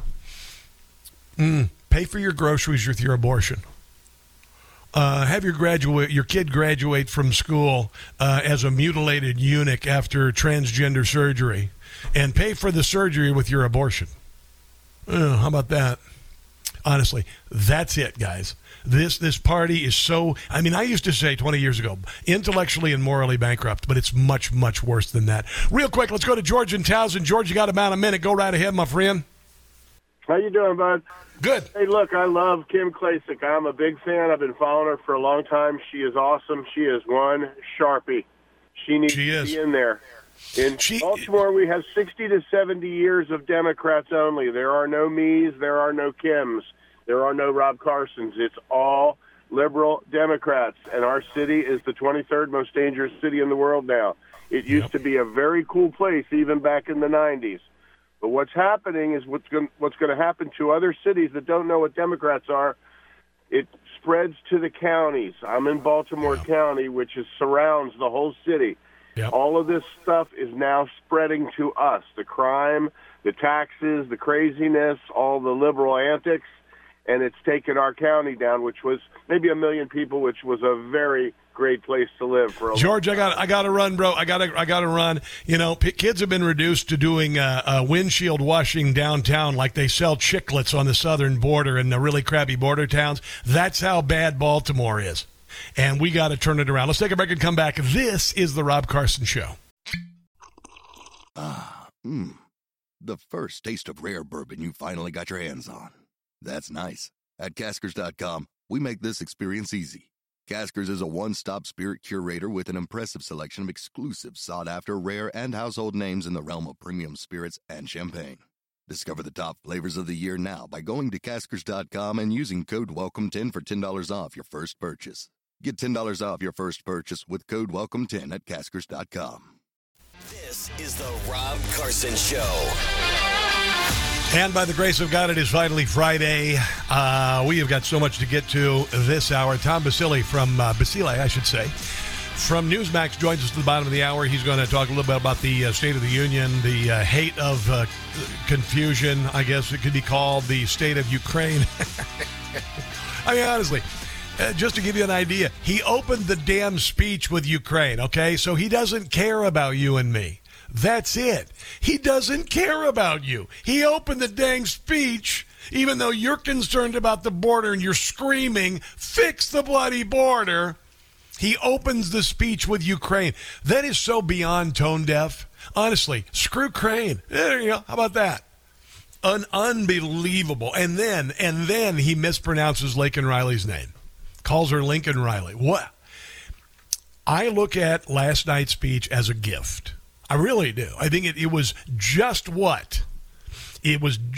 Pay for your groceries with your abortion. Have your kid graduate from school as a mutilated eunuch after transgender surgery, and pay for the surgery with your abortion. How about that? Honestly, that's it, guys. This party is so... I mean, I used to say 20 years ago, intellectually and morally bankrupt, but it's much, much worse than that. Real quick, let's go to George in Towson. George, you got about a minute. Go right ahead, my friend. How you doing, bud? Good. Hey, look, I love Kim Klacik. I'm a big fan. I've been following her for a long time. She is awesome. She is one Sharpie. She needs to be in there. In Baltimore, we have 60 to 70 years of Democrats only. There are no me's. There are no Kims. There are no Rob Carsons. It's all liberal Democrats. And our city is the 23rd most dangerous city in the world now. It used to be a very cool place even back in the 90s. But what's happening is what's going to happen to other cities that don't know what Democrats are. It spreads to the counties. I'm in Baltimore County, which surrounds the whole city. Yep. All of this stuff is now spreading to us. The crime, the taxes, the craziness, all the liberal antics, and it's taken our county down, which was maybe 1 million people, which was a very great place to live for a George, long time. I got to run, bro. I got to run. You know, kids have been reduced to doing windshield washing downtown like they sell chiclets on the southern border in the really crappy border towns. That's how bad Baltimore is. And we got to turn it around. Let's take a break and come back. This is the Rob Carson Show. The first taste of rare bourbon you finally got your hands on. That's nice. At Caskers.com, we make this experience easy. Caskers is a one-stop spirit curator with an impressive selection of exclusive, sought-after, rare, and household names in the realm of premium spirits and champagne. Discover the top flavors of the year now by going to Caskers.com and using code WELCOME10 for $10 off your first purchase. Get $10 off your first purchase with code WELCOME10 at Caskers.com. This is the Rob Carson Show. And by the grace of God, it is finally Friday. We have got so much to get to this hour. Tom Basile from from Newsmax joins us at the bottom of the hour. He's going to talk a little bit about the State of the Union, the hate of confusion, I guess it could be called, the state of Ukraine. I mean, honestly, just to give you an idea, he opened the damn speech with Ukraine, okay? So he doesn't care about you and me. That's it. He doesn't care about you. He opened the dang speech, even though you're concerned about the border and you're screaming, fix the bloody border. He opens the speech with Ukraine. That is so beyond tone deaf. Honestly, screw Crane. There you go. How about that? Unbelievable. And then he mispronounces Laken Riley's name. Calls her Lincoln Riley. What? I look at last night's speech as a gift. I really do. I think it was just what the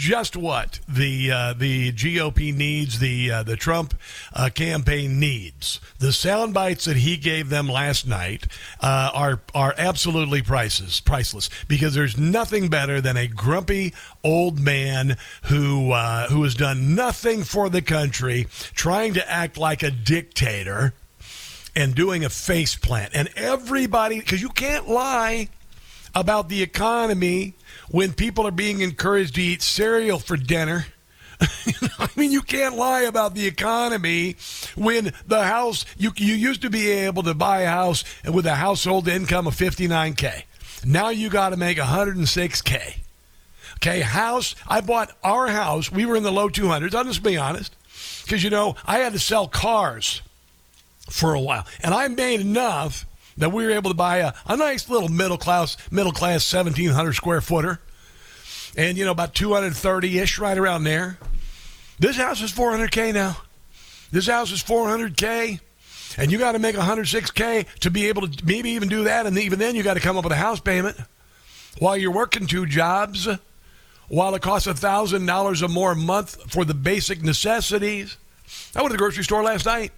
GOP needs, the Trump campaign needs. The sound bites that he gave them last night are absolutely priceless because there's nothing better than a grumpy old man who has done nothing for the country, trying to act like a dictator and doing a face plant. And everybody, because you can't lie about the economy when people are being encouraged to eat cereal for dinner. I mean, you can't lie about the economy when the house, you used to be able to buy a house with a household income of $59K. Now you got to make $106K. Okay, I bought our house. We were in the low 200s. I'll just be honest. Because, I had to sell cars for a while. And I made enough that we were able to buy a nice little middle class 1,700 square footer. And, about 230-ish, right around there. This house is $400K now. This house is $400K. And you got to make $106K to be able to maybe even do that. And even then, you got to come up with a house payment while you're working 2 jobs, while it costs $1,000 or more a month for the basic necessities. I went to the grocery store last night.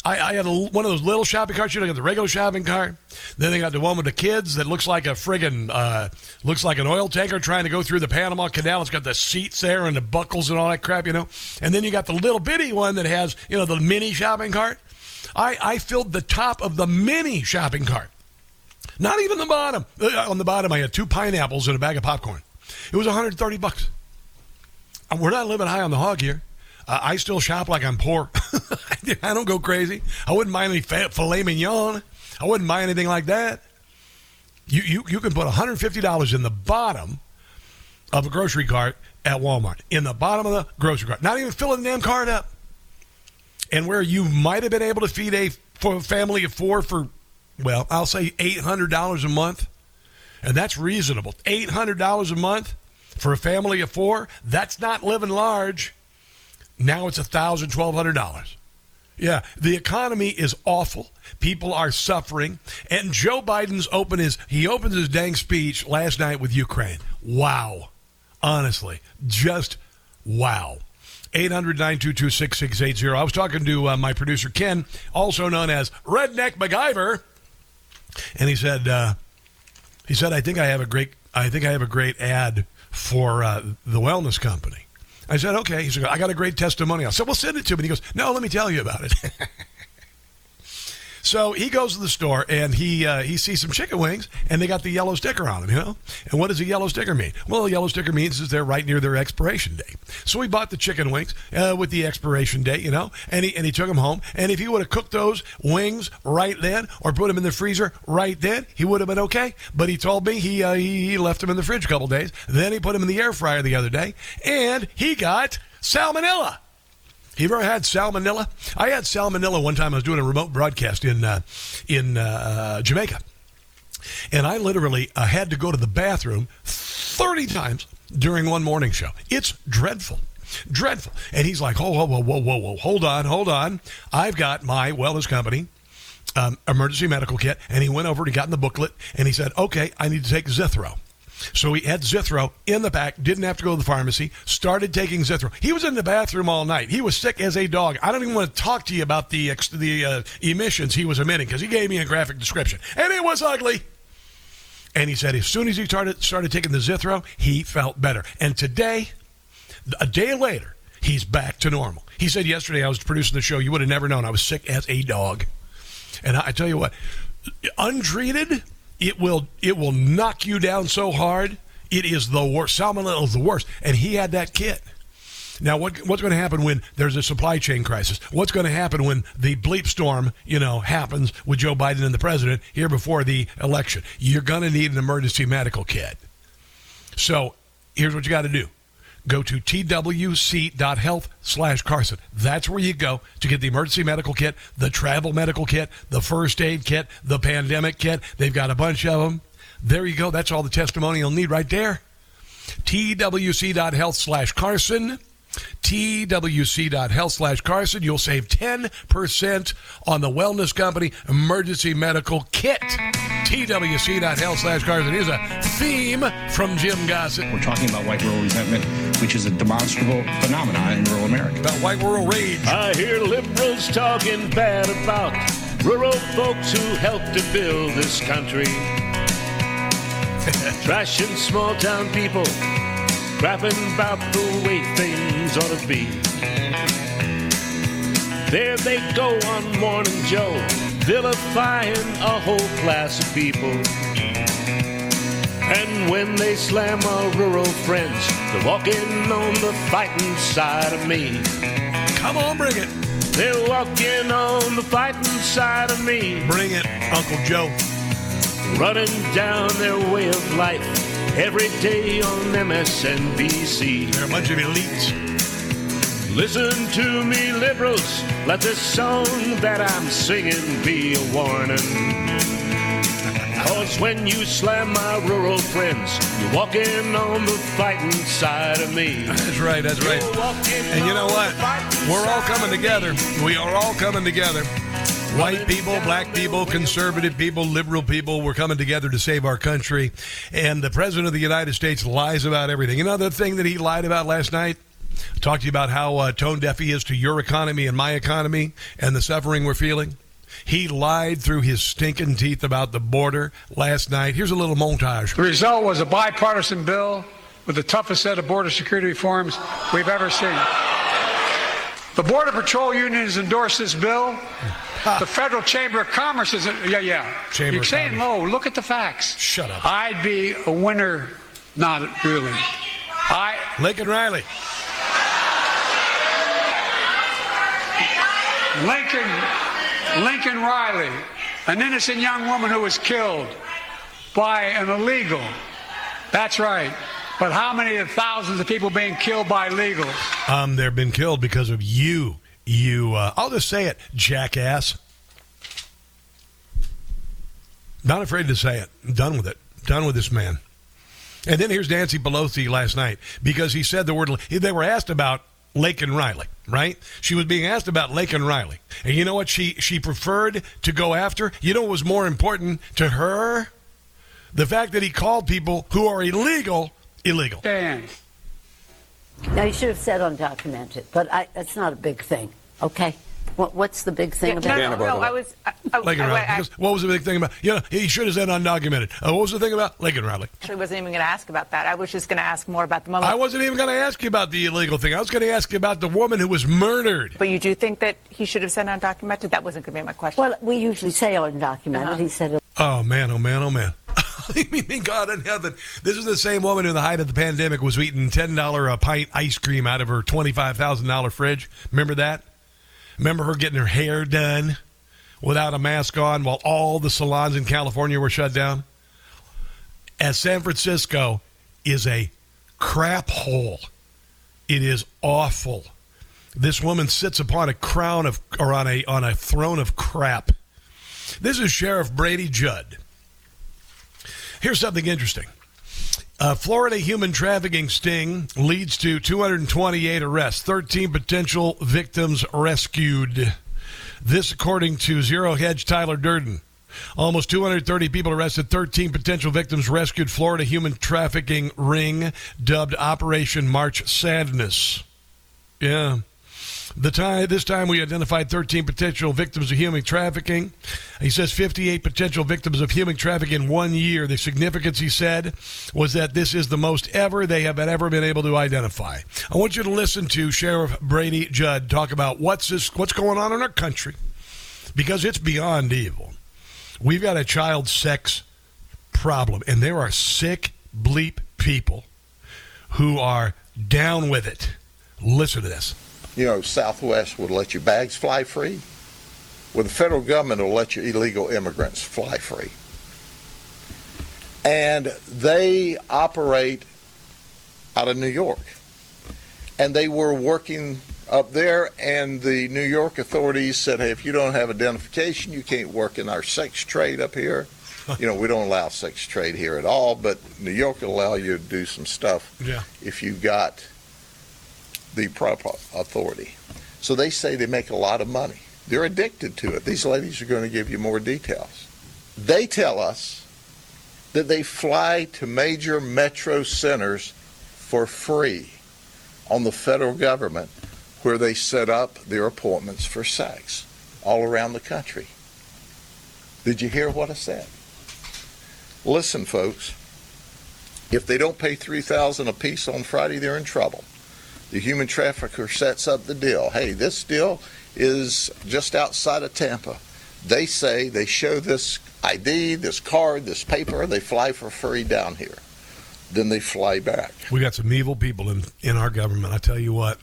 I had one of those little shopping carts. You know, got the regular shopping cart. Then they got the one with the kids that looks like a friggin' looks like an oil tanker trying to go through the Panama Canal. It's got the seats there and the buckles and all that crap, you know. And then you got the little bitty one that has, you know, the mini shopping cart. I filled the top of the mini shopping cart. Not even the bottom. On the bottom, I had 2 pineapples and a bag of popcorn. It was $130. We're not living high on the hog here. I still shop like I'm poor. I don't go crazy. I wouldn't mind any filet mignon. I wouldn't mind anything like that. You can put $150 in the bottom of a grocery cart at Walmart. In the bottom of the grocery cart. Not even filling the damn cart up. And where you might have been able to feed a family of 4 for, well, I'll say $800 a month. And that's reasonable. $800 a month for a family of 4, that's not living large. Now it's $1,000, $1,200. Yeah, the economy is awful. People are suffering. And Joe Biden's opens his dang speech last night with Ukraine. Wow. Honestly, just wow. 800-922-6680. I was talking to my producer, Ken, also known as Redneck MacGyver. And he said, I think I have a great ad for the wellness company. I said, okay. He said, I got a great testimonial. I said, well, send it to me. He goes, no, let me tell you about it. So he goes to the store, and he sees some chicken wings, and they got the yellow sticker on them, you know? And what does a yellow sticker mean? Well, the yellow sticker means is they're right near their expiration date. So he bought the chicken wings with the expiration date, you know, and he took them home. And if he would have cooked those wings right then or put them in the freezer right then, he would have been okay. But he told me he left them in the fridge a couple days. Then he put them in the air fryer the other day, and he got salmonella. You ever had salmonella? I had salmonella one time. I was doing a remote broadcast in Jamaica. And I literally had to go to the bathroom 30 times during one morning show. It's dreadful. Dreadful. And he's like, whoa, hold on. I've got my wellness company emergency medical kit. And he went over and he got in the booklet. And he said, okay, I need to take Zithro. So he had Zithro in the back, didn't have to go to the pharmacy, started taking Zithro. He was in the bathroom all night. He was sick as a dog. I don't even want to talk to you about the emissions he was emitting because he gave me a graphic description. And it was ugly. And he said as soon as he started taking the Zithro, he felt better. And today, a day later, he's back to normal. He said yesterday I was producing the show, you would have never known I was sick as a dog. And I tell you what, untreated, it will knock you down so hard. It is the worst. Salmonella is the worst. And he had that kit. Now, what's going to happen when there's a supply chain crisis? What's going to happen when the bleep storm, happens with Joe Biden and the president here before the election? You're going to need an emergency medical kit. So here's what you got to do. Go to twc.health/Carson. That's where you go to get the emergency medical kit, the travel medical kit, the first aid kit, the pandemic kit. They've got a bunch of them. There you go. That's all the testimony you'll need right there. twc.health/Carson. twc.health/Carson. You'll save 10% on the Wellness Company Emergency Medical Kit. twc.health/Carson. Here's a theme from Jim Gossett. We're talking about white rural resentment, which is a demonstrable phenomenon in rural America. About white rural rage. I hear liberals talking bad about rural folks who helped to build this country. Trashing small-town people, rapping about the way things ought to be. There they go on Morning Joe, vilifying a whole class of people. And when they slam our rural friends, they're walking on the fighting side of me. Come on, bring it. They're walking on the fighting side of me. Bring it, Uncle Joe. Running down their way of life every day on MSNBC. They're a bunch of elites. Listen to me, liberals. Let this song that I'm singing be a warning. Cause when you slam my rural friends, you're walking on the fighting side of me. That's right, that's right. And you know what? We're all coming together. We are all coming together. White people, black people, conservative people, liberal people, we're coming together to save our country. And the President of the United States lies about everything. You know the thing that he lied about last night? Talk to you about how tone deaf he is to your economy and my economy and the suffering we're feeling. He lied through his stinking teeth about the border last night. Here's a little montage. The result was a bipartisan bill with the toughest set of border security reforms we've ever seen. The Border Patrol Union has endorsed this bill. The Federal Chamber of Commerce is... Chamber You're saying low. Look at the facts. Shut up. I'd be a winner. Not really. Lincoln Riley. Lincoln Riley, an innocent young woman who was killed by an illegal. That's right. But how many of thousands of people being killed by illegals? They've been killed because of you. I'll just say it, jackass. Not afraid to say it. I'm done with it. Done with this man. And then here's Nancy Pelosi last night because he said the word. They were asked about Lincoln Riley, right? She was being asked about Lincoln Riley. And you know what she preferred to go after? You know what was more important to her? The fact that he called people who are illegal. Dan. Now, you should have said undocumented, but that's not a big thing, okay? What's the big thing about it? No, I was... Lincoln Riley. What was the big thing about? He should have said undocumented. What was the thing about Lincoln Riley? Actually, wasn't even going to ask about that. I was just going to ask more about the moment. I wasn't even going to ask you about the illegal thing. I was going to ask you about the woman who was murdered. But you do think that he should have said undocumented? That wasn't going to be my question. Well, we usually say undocumented. He said... Oh, man. I mean, God in heaven. This is the same woman who, in the height of the pandemic, was eating $10 a pint ice cream out of her $25,000 fridge. Remember that? Remember her getting her hair done without a mask on while all the salons in California were shut down? As San Francisco is a crap hole. It is awful. This woman sits upon a crown of, or on a throne of crap. This is Sheriff Brady Judd. Here's something interesting. Florida human trafficking sting leads to 228 arrests, 13 potential victims rescued. This according to Zero Hedge Tyler Durden. Almost 230 people arrested, 13 potential victims rescued. Florida human trafficking ring dubbed Operation March Sadness. Yeah. This time we identified 13 potential victims of human trafficking. He says 58 potential victims of human trafficking in 1 year. The significance, he said, was that this is the most ever they have ever been able to identify. I want you to listen to Sheriff Brady Judd talk about what's going on in our country, because it's beyond evil. We've got a child sex problem, and there are sick bleep people who are down with it. Listen to this. Southwest would let your bags fly free. Well, the federal government will let your illegal immigrants fly free. And they operate out of New York. And they were working up there, and the New York authorities said, hey, if you don't have identification, you can't work in our sex trade up here. We don't allow sex trade here at all, but New York will allow you to do some stuff if you got the proper authority. So they say they make a lot of money. They're addicted to it. These ladies are going to give you more details. They tell us that they fly to major metro centers for free on the federal government, where they set up their appointments for sex all around the country. Did you hear what I said? Listen, folks, if they don't pay $3,000 a piece on Friday, they're in trouble. The human trafficker sets up the deal. Hey, this deal is just outside of Tampa. They say they show this ID, this card, this paper. They fly for free down here. Then they fly back. We got some evil people in our government. I tell you what.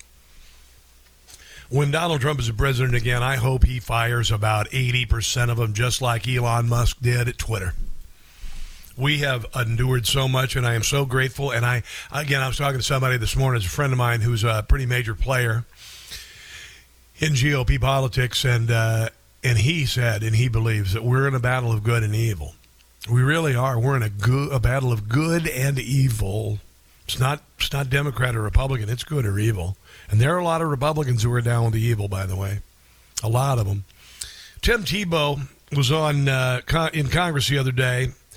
When Donald Trump is the president again, I hope he fires about 80% of them, just like Elon Musk did at Twitter. We have endured so much, and I am so grateful. And I was talking to somebody this morning, as a friend of mine who's a pretty major player in GOP politics, and he said, and he believes, that we're in a battle of good and evil. We really are. We're in a battle of good and evil. It's not Democrat or Republican. It's good or evil. And there are a lot of Republicans who are down with the evil, by the way. A lot of them. Tim Tebow was on in Congress the other day.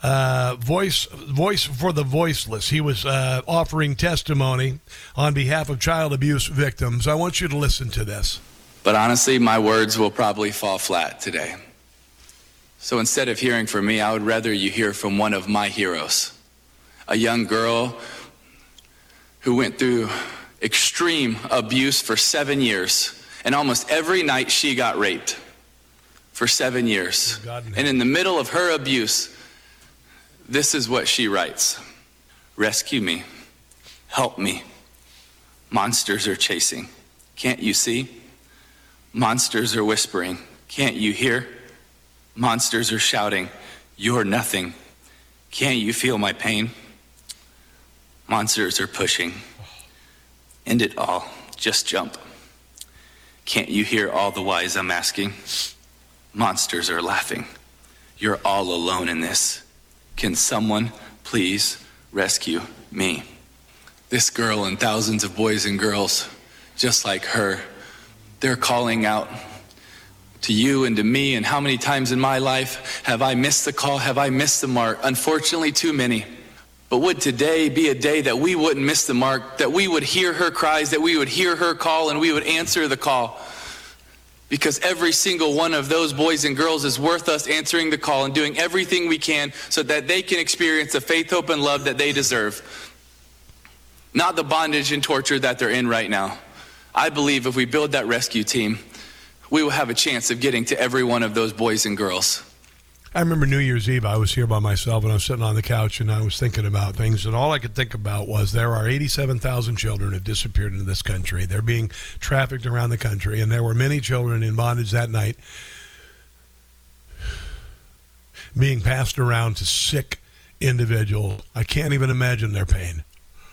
voice for the voiceless. He was offering testimony on behalf of child abuse victims. I want you to listen to this. But honestly, my words will probably fall flat today. So instead of hearing from me, I would rather you hear from one of my heroes, a young girl who went through extreme abuse for 7 years, and almost every night she got raped for 7 years. And in the middle of her abuse, this is what she writes. Rescue me. Help me. Monsters are chasing. Can't you see? Monsters are whispering. Can't you hear? Monsters are shouting. You're nothing. Can't you feel my pain? Monsters are pushing. End it all. Just jump. Can't you hear all the whys I'm asking? Monsters are laughing. You're all alone in this. Can someone please rescue me? This girl and thousands of boys and girls just like her, they're calling out to you and to me. And how many times in my life have I missed the call? Have I missed the mark? Unfortunately, too many. But would today be a day that we wouldn't miss the mark, that we would hear her cries, that we would hear her call, and we would answer the call? Because every single one of those boys and girls is worth us answering the call and doing everything we can so that they can experience the faith, hope, and love that they deserve. Not the bondage and torture that they're in right now. I believe if we build that rescue team, we will have a chance of getting to every one of those boys and girls. I remember New Year's Eve, I was here by myself and I was sitting on the couch and I was thinking about things, and all I could think about was there are 87,000 children who have disappeared in this country. They're being trafficked around the country, and there were many children in bondage that night being passed around to sick individuals. I can't even imagine their pain.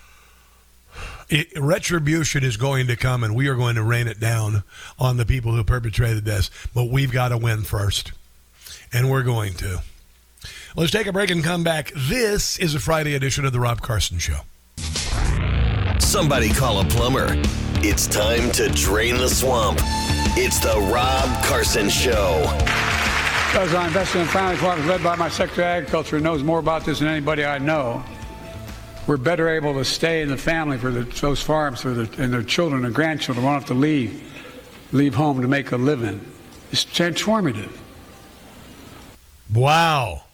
Retribution is going to come, and we are going to rain it down on the people who perpetrated this, but we've got to win first. And we're going to. Let's take a break and come back. This is a Friday edition of The Rob Carson Show. Somebody call a plumber. It's time to drain the swamp. It's The Rob Carson Show. Because I invested in family farms led by my Secretary of Agriculture, who knows more about this than anybody I know. We're better able to stay in the family for those farms and their children and grandchildren won't have to leave home to make a living. It's transformative. Wow.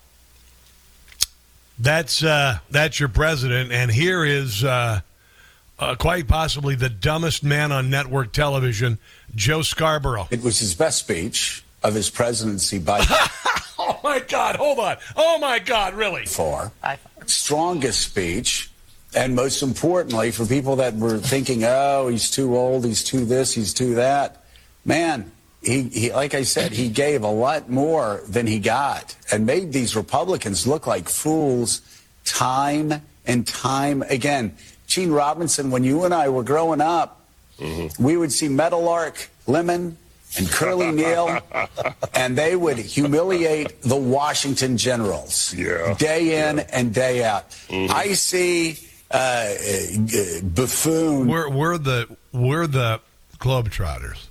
That's your president, and here is quite possibly the dumbest man on network television, Joe Scarborough. It was his best speech of his presidency by Oh, my God. Hold on. Oh, my God. Really? Strongest speech, and most importantly, for people that were thinking, oh, he's too old, he's too this, he's too that. Man, he like I said, he gave a lot more than he got and made these Republicans look like fools time and time again. Gene Robinson, when you and I were growing up, we would see Meadowlark Lemon and Curly Neal, and they would humiliate the Washington Generals day in and day out. I see buffoon. We're the Globetrotters,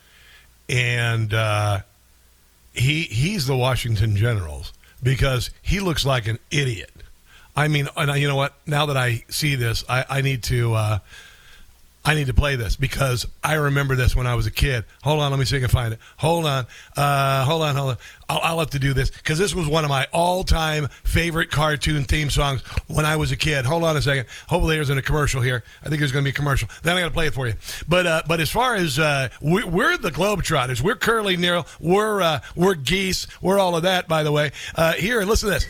and he's the Washington Generals because he looks like an idiot. I mean, you know what? Now that I see this, I need to play this because I remember this when I was a kid. Hold on, let me see if I can find it. Hold on. I'll have to do this because this was one of my all-time favorite cartoon theme songs when I was a kid. Hold on a second. Hopefully there's a commercial here. I think there's going to be a commercial. Then I got to play it for you. But as far as we're the Globetrotters, we're Curly Neal, we're geese, we're all of that. By the way, here, listen to this.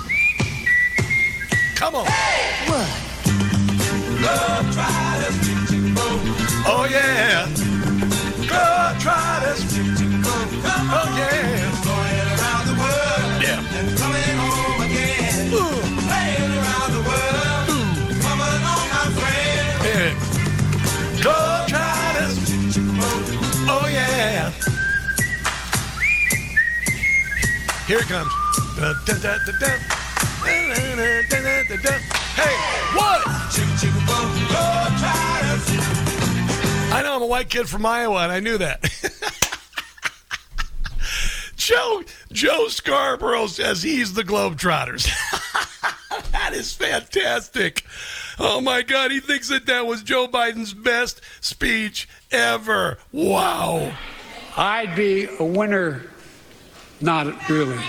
Come on. Hey! What? Globetrotters. Oh, yeah. Globetrotters. Oh, yeah. Going around the world. Yeah. And coming home again. Ooh. Playing around the world. Ooh. Coming on, my friend. Yeah. Globetrotters. Oh, yeah. Here it comes. Dun, dun, dun, dun, dun. Hey, what? I know I'm a white kid from Iowa, and I knew that. Joe Scarborough says he's the Globetrotters. That is fantastic. Oh, my God. He thinks that was Joe Biden's best speech ever. Wow. I'd be a winner. Not really.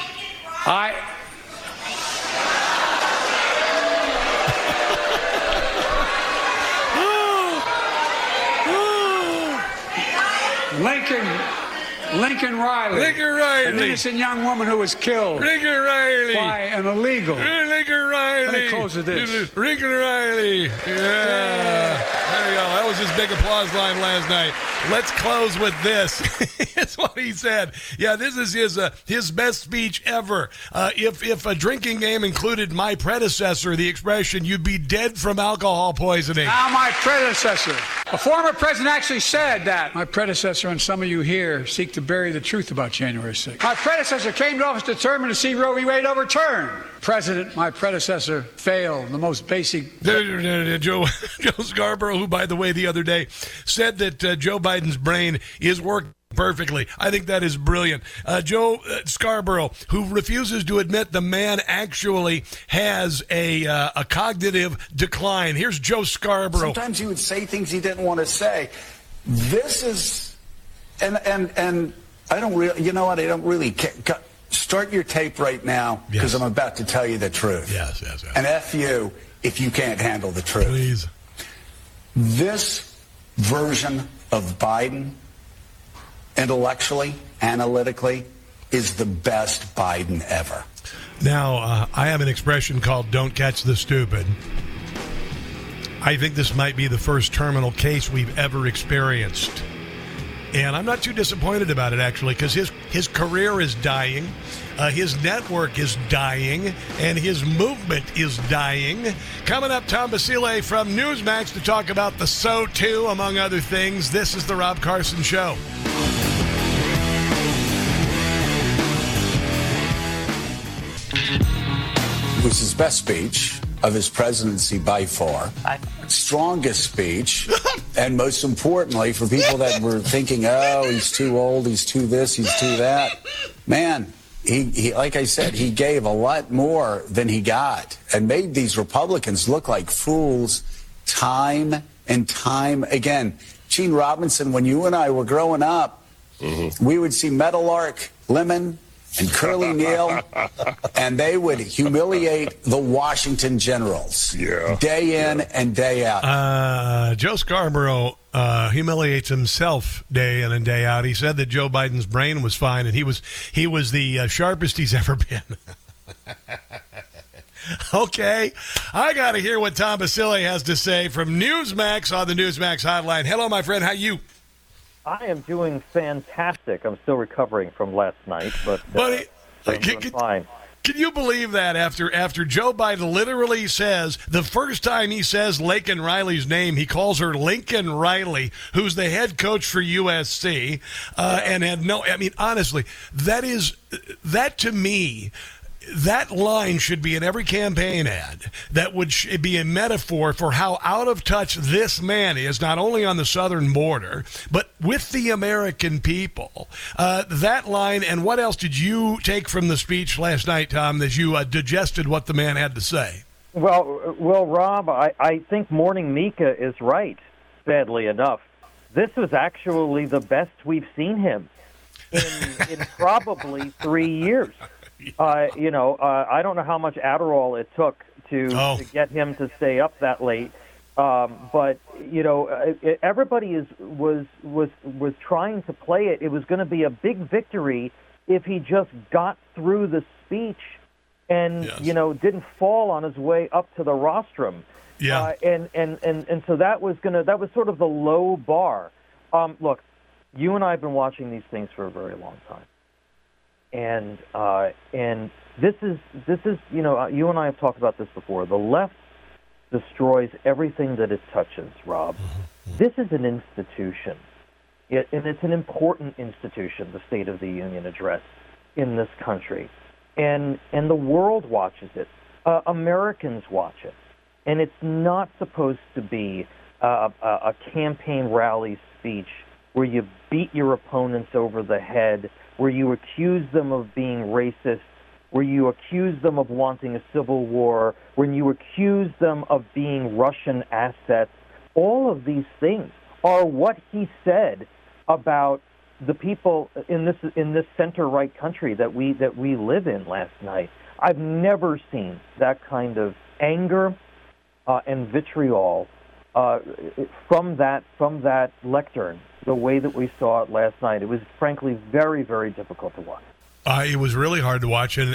Lincoln Riley. An innocent young woman who was killed by an illegal. Lincoln Riley. Let me close with this. Lincoln Riley. Yeah. There you go. That was his big applause line last night. Let's close with this. That's what he said. Yeah, this is his best speech ever. If a drinking game included my predecessor, the expression, you'd be dead from alcohol poisoning. Now my predecessor. A former president actually said that. My predecessor and some of you here seek to bury the truth about January 6th. My predecessor came to office determined to see Roe v. Wade overturned. President, my predecessor, failed the most basic... Joe Scarborough, who, by the way, the other day said that Joe Biden's brain is working perfectly. I think that is brilliant. Joe Scarborough, who refuses to admit the man actually has a cognitive decline. Here's Joe Scarborough. Sometimes he would say things he didn't want to say. This is, and I don't really, you know what? I don't really care. Start your tape right now because I'm about to tell you the truth. Yes. And F you if you can't handle the truth. Please. This version of Biden, intellectually, analytically, is the best Biden ever. Now, I have an expression called don't catch the stupid. I think this might be the first terminal case we've ever experienced. And I'm not too disappointed about it, actually, because his career is dying, his network is dying, and his movement is dying. Coming up, Tom Basile from Newsmax to talk about the So Too, among other things. This is The Rob Carson Show. It was his best speech of his presidency by far. Strongest speech, and most importantly, for people that were thinking, oh, he's too old, he's too this, he's too that. Man, he like I said, he gave a lot more than he got and made these Republicans look like fools time and time again. Gene Robinson, when you and I were growing up, we would see Meadowlark, Lemon, and Curly Neal, and they would humiliate the Washington Generals day in and day out. Joe Scarborough humiliates himself day in and day out. He said that Joe Biden's brain was fine, and he was the sharpest he's ever been. Okay, I got to hear what Tom Basile has to say from Newsmax on the Newsmax hotline. Hello, my friend. How are you? I am doing fantastic. I'm still recovering from last night, but I'm doing fine. Can you believe that after Joe Biden literally says, the first time he says Lincoln Riley's name, he calls her Lincoln Riley, who's the head coach for USC, and had no, I mean, honestly, that to me, that line should be in every campaign ad. That would be a metaphor for how out of touch this man is, not only on the southern border, but with the American people. That line, and what else did you take from the speech last night, Tom, as you digested what the man had to say? Well, Rob, I think Morning Mika is right, sadly enough. This was actually the best we've seen him in probably 3 years. I don't know how much Adderall it took to get him to stay up that late, but everybody was trying to play it. It was going to be a big victory if he just got through the speech and didn't fall on his way up to the rostrum. Yeah, and so that was sort of the low bar. Look, you and I have been watching these things for a very long time. And this is you and I have talked about this before. The left destroys everything that it touches, Rob. This is an institution, and it's an important institution, the State of the Union address in this country, and the world watches it. Americans watch it, and it's not supposed to be a campaign rally speech where you beat your opponents over the head where you accuse them of being racist, where you accuse them of wanting a civil war, when you accuse them of being Russian assets, all of these things are what he said about the people in this center-right country that we live in last night. I've never seen that kind of anger and vitriol from that lectern the way that we saw it last night. It was frankly very, very difficult to watch. It was really hard to watch, and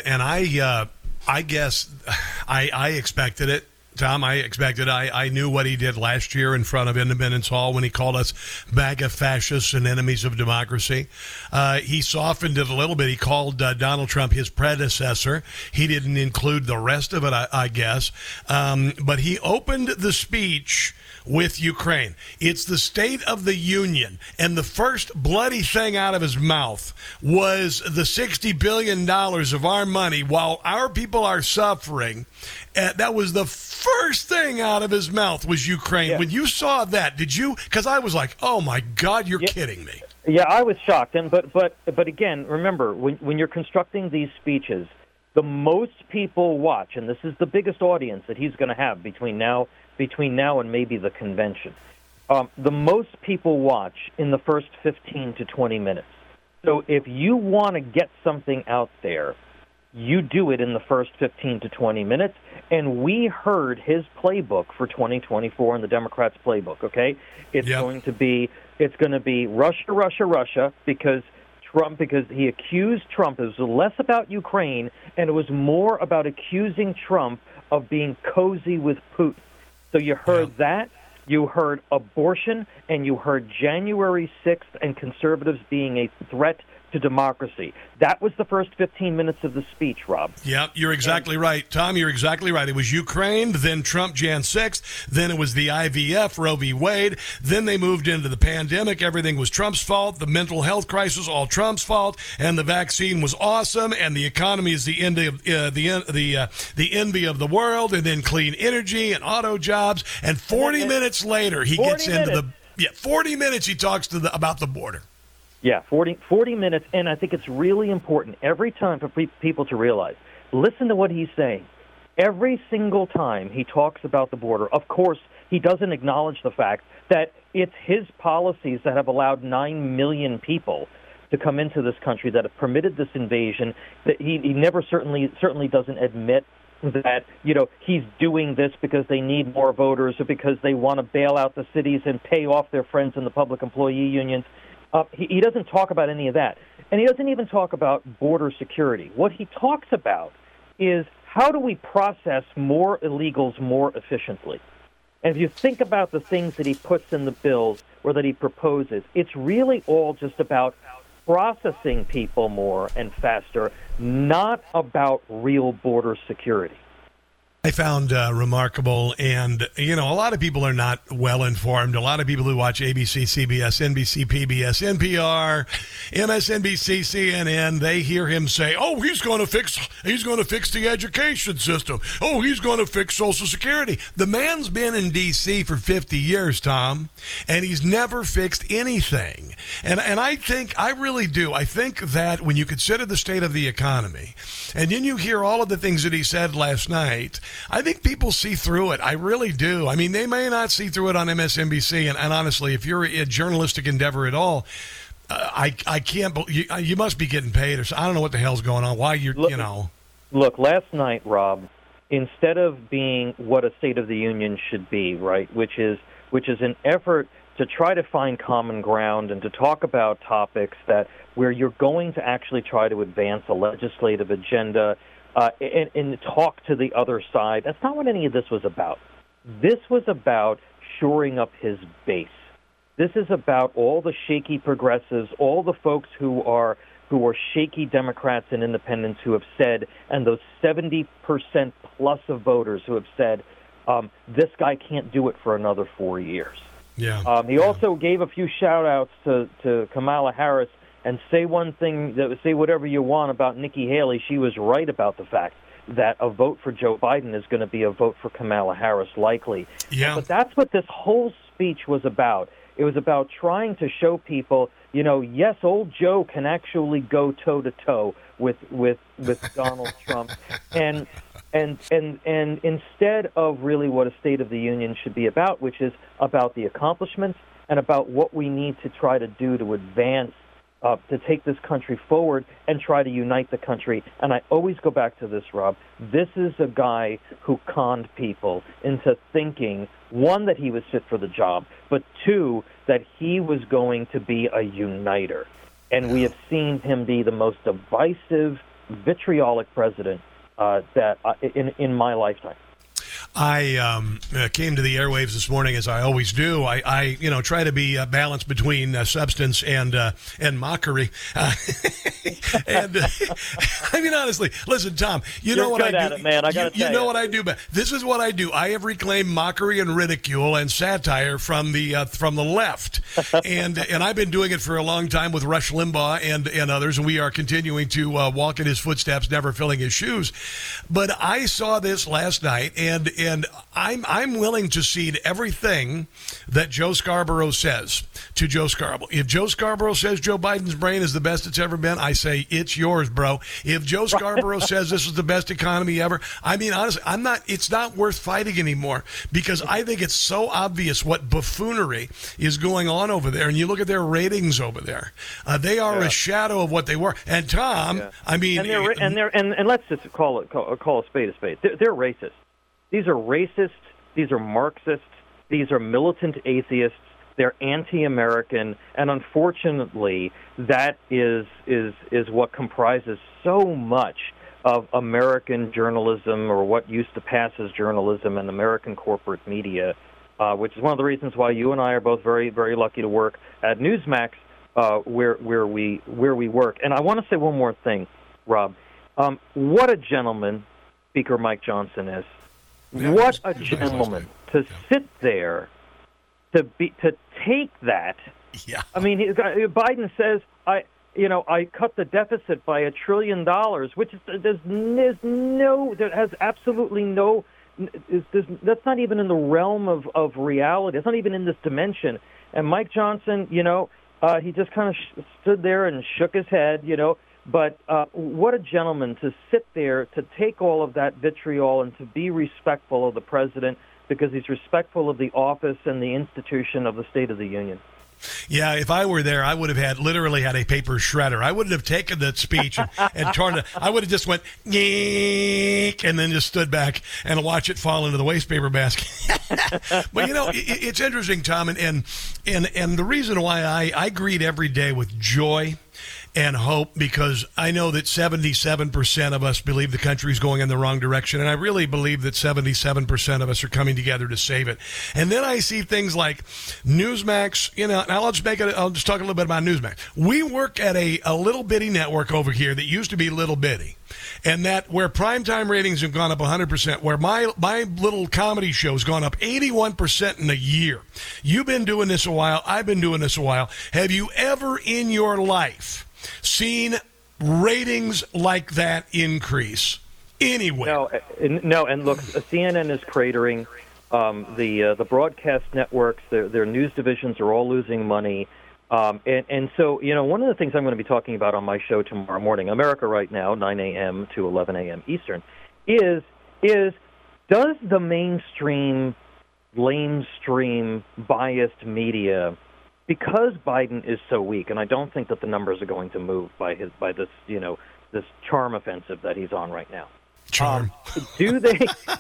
I guess I expected it. Tom, I knew what he did last year in front of Independence Hall when he called us MAGA fascists and enemies of democracy. He softened it a little bit. He called Donald Trump his predecessor. He didn't include the rest of it, I guess. But he opened the speech with Ukraine. It's the State of the Union, and the first bloody thing out of his mouth was the $60 billion of our money while our people are suffering. That was the first thing out of his mouth was Ukraine. Yeah. When you saw that, did you? Because I was like, oh my God, you're kidding me. Yeah, I was shocked. But again, remember, when you're constructing these speeches, the most people watch, and this is the biggest audience that he's going to have between now and maybe the convention. The most people watch in the first 15 to 20 minutes. So if you want to get something out there, you do it in the first 15 to 20 minutes. And we heard his playbook for 2024 in the Democrats' playbook, okay? It's going to be Russia, Russia, Russia, because he accused Trump. It was less about Ukraine, and it was more about accusing Trump of being cozy with Putin. So you heard that, you heard abortion, and you heard January 6th and conservatives being a threat to democracy. That was the first 15 minutes of the speech, Rob. Yeah, you're exactly right. Tom, you're exactly right. It was Ukraine, then Trump Jan 6th, then it was the IVF, Roe v. Wade, then they moved into the pandemic. Everything was Trump's fault. The mental health crisis, all Trump's fault, and the vaccine was awesome, and the economy is the envy of the world, and then clean energy and auto jobs, and 40 minutes later he gets into 40 minutes he talks about the border. Yeah, 40 minutes, and I think it's really important every time for people to realize, listen to what he's saying. Every single time he talks about the border, of course, he doesn't acknowledge the fact that it's his policies that have allowed 9 million people to come into this country, that have permitted this invasion, that he never certainly doesn't admit that, he's doing this because they need more voters or because they want to bail out the cities and pay off their friends in the public employee unions. He doesn't talk about any of that. And he doesn't even talk about border security. What he talks about is how do we process more illegals more efficiently? And if you think about the things that he puts in the bills or that he proposes, it's really all just about processing people more and faster, not about real border security. I found remarkable, and a lot of people are not well informed. A lot of people who watch ABC, CBS, NBC, PBS, NPR, MSNBC, CNN, they hear him say, "Oh, he's going to fix the education system. Oh, he's going to fix Social Security." The man's been in D.C. for 50 years, Tom, and he's never fixed anything. And I really do. I think that when you consider the state of the economy, and then you hear all of the things that he said last night, I think people see through it. I really do. I mean, they may not see through it on MSNBC, and honestly, if you're a journalistic endeavor at all, I can't believe you must be getting paid, or I don't know what the hell's going on. Why Look, last night, Rob, instead of being what a State of the Union should be, right, which is an effort to try to find common ground and to talk about topics where you're going to actually try to advance a legislative agenda. And talk to the other side. That's not what any of this was about. This was about shoring up his base. This is about all the shaky progressives, all the folks who are shaky Democrats and independents who have said, and those 70% plus of voters who have said, this guy can't do it for another 4 years. Yeah. He also gave a few shout-outs to Kamala Harris. And say whatever you want about Nikki Haley. She was right about the fact that a vote for Joe Biden is going to be a vote for Kamala Harris, likely. Yeah. But that's what this whole speech was about. It was about trying to show people, yes, old Joe can actually go toe-to-toe with Donald Trump. And instead of really what a State of the Union should be about, which is about the accomplishments and about what we need to try to do to advance, to take this country forward and try to unite the country. And I always go back to this, Rob. This is a guy who conned people into thinking, one, that he was fit for the job, but two, that he was going to be a uniter. And we have seen him be the most divisive, vitriolic president in my lifetime. I came to the airwaves this morning, as I always do. I try to be balanced between substance and mockery. And I mean, honestly, listen, Tom. You're know what good I do? At it, man. I gotta tell you know what I do, but this is what I do. I have reclaimed mockery and ridicule and satire from the left, and I've been doing it for a long time with Rush Limbaugh and others, and we are continuing to walk in his footsteps, never filling his shoes. But I saw this last night, and I'm willing to cede everything that Joe Scarborough says to Joe Scarborough. If Joe Scarborough says Joe Biden's brain is the best it's ever been, I say it's yours, bro. If Joe Scarborough says this is the best economy ever, I mean, honestly, it's not worth fighting anymore, because I think it's so obvious what buffoonery is going on over there. And you look at their ratings over there; they are a shadow of what they were. And Tom, I mean, and let's just call a spade a spade. They're racist. These are racists. These are Marxists. These are militant atheists. They're anti-American, and unfortunately, that is what comprises so much of American journalism, or what used to pass as journalism, and American corporate media, which is one of the reasons why you and I are both very, very lucky to work at Newsmax, where we work. And I want to say one more thing, Rob. What a gentleman Speaker Mike Johnson is. What a gentleman to sit there, to take that. Yeah. I mean, Biden says, I cut the deficit by $1 trillion, which has absolutely no. That's not even in the realm of reality. It's not even in this dimension. And Mike Johnson, he just kind of stood there and shook his head, But what a gentleman to sit there, to take all of that vitriol and to be respectful of the president, because he's respectful of the office and the institution of the State of the Union. Yeah, if I were there, I would have literally had a paper shredder. I wouldn't have taken that speech and torn it. I would have just went, geek, and then just stood back and watch it fall into the waste paper basket. But, it's interesting, Tom, and the reason why I greet every day with joy and hope, because I know that 77% of us believe the country is going in the wrong direction, and I really believe that 77% of us are coming together to save it. And then I see things like Newsmax, and I'll just talk a little bit about Newsmax. We work at a little bitty network over here that used to be little bitty, and that where primetime ratings have gone up 100%, where my little comedy show has gone up 81% in a year. You've been doing this a while. I've been doing this a while. Have you ever in your life seen ratings like that increase anywhere? No. And look, CNN is cratering. The broadcast networks, their news divisions are all losing money. And so, one of the things I'm going to be talking about on my show tomorrow morning, America Right Now, 9 a.m. to 11 a.m. Eastern, is does the mainstream, lamestream, biased media, because Biden is so weak, and I don't think that the numbers are going to move by this this charm offensive that he's on right now. Charm. Do they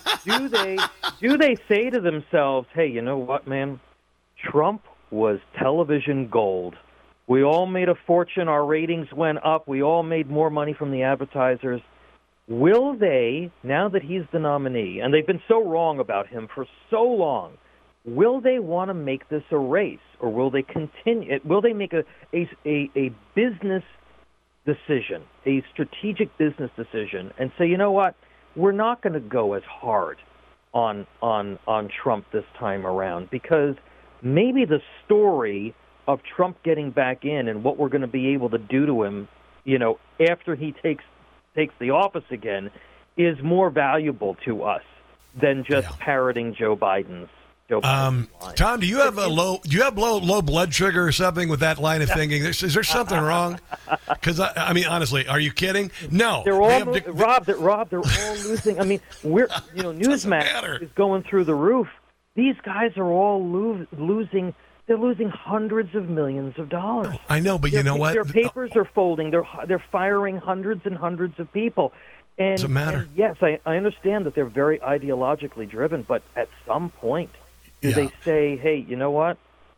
say to themselves, hey, you know what, man? Trump was television gold. We all made a fortune. Our ratings went up. We all made more money from the advertisers. Will they, now that he's the nominee, and they've been so wrong about him for so long, will they want to make this a race, or will they continue? Will they make a business decision, a strategic business decision, and say, you know what, we're not going to go as hard on Trump this time around, because maybe the story of Trump getting back in and what we're going to be able to do to him, after he takes the office again, is more valuable to us than just parroting Joe Biden's Joe Biden. Tom, do you have low blood sugar or something with that line of thinking? Is there something wrong? Because I mean, honestly, are you kidding? No, they're all Rob. They're all losing. I mean, Newsmax is going through the roof. These guys are all losing. They're losing hundreds of millions of dollars. I know, but you know what? Their papers are folding. They're firing hundreds and hundreds of people. And, doesn't matter. And yes, I understand that they're very ideologically driven, but at some point, do they say, "Hey, you know what?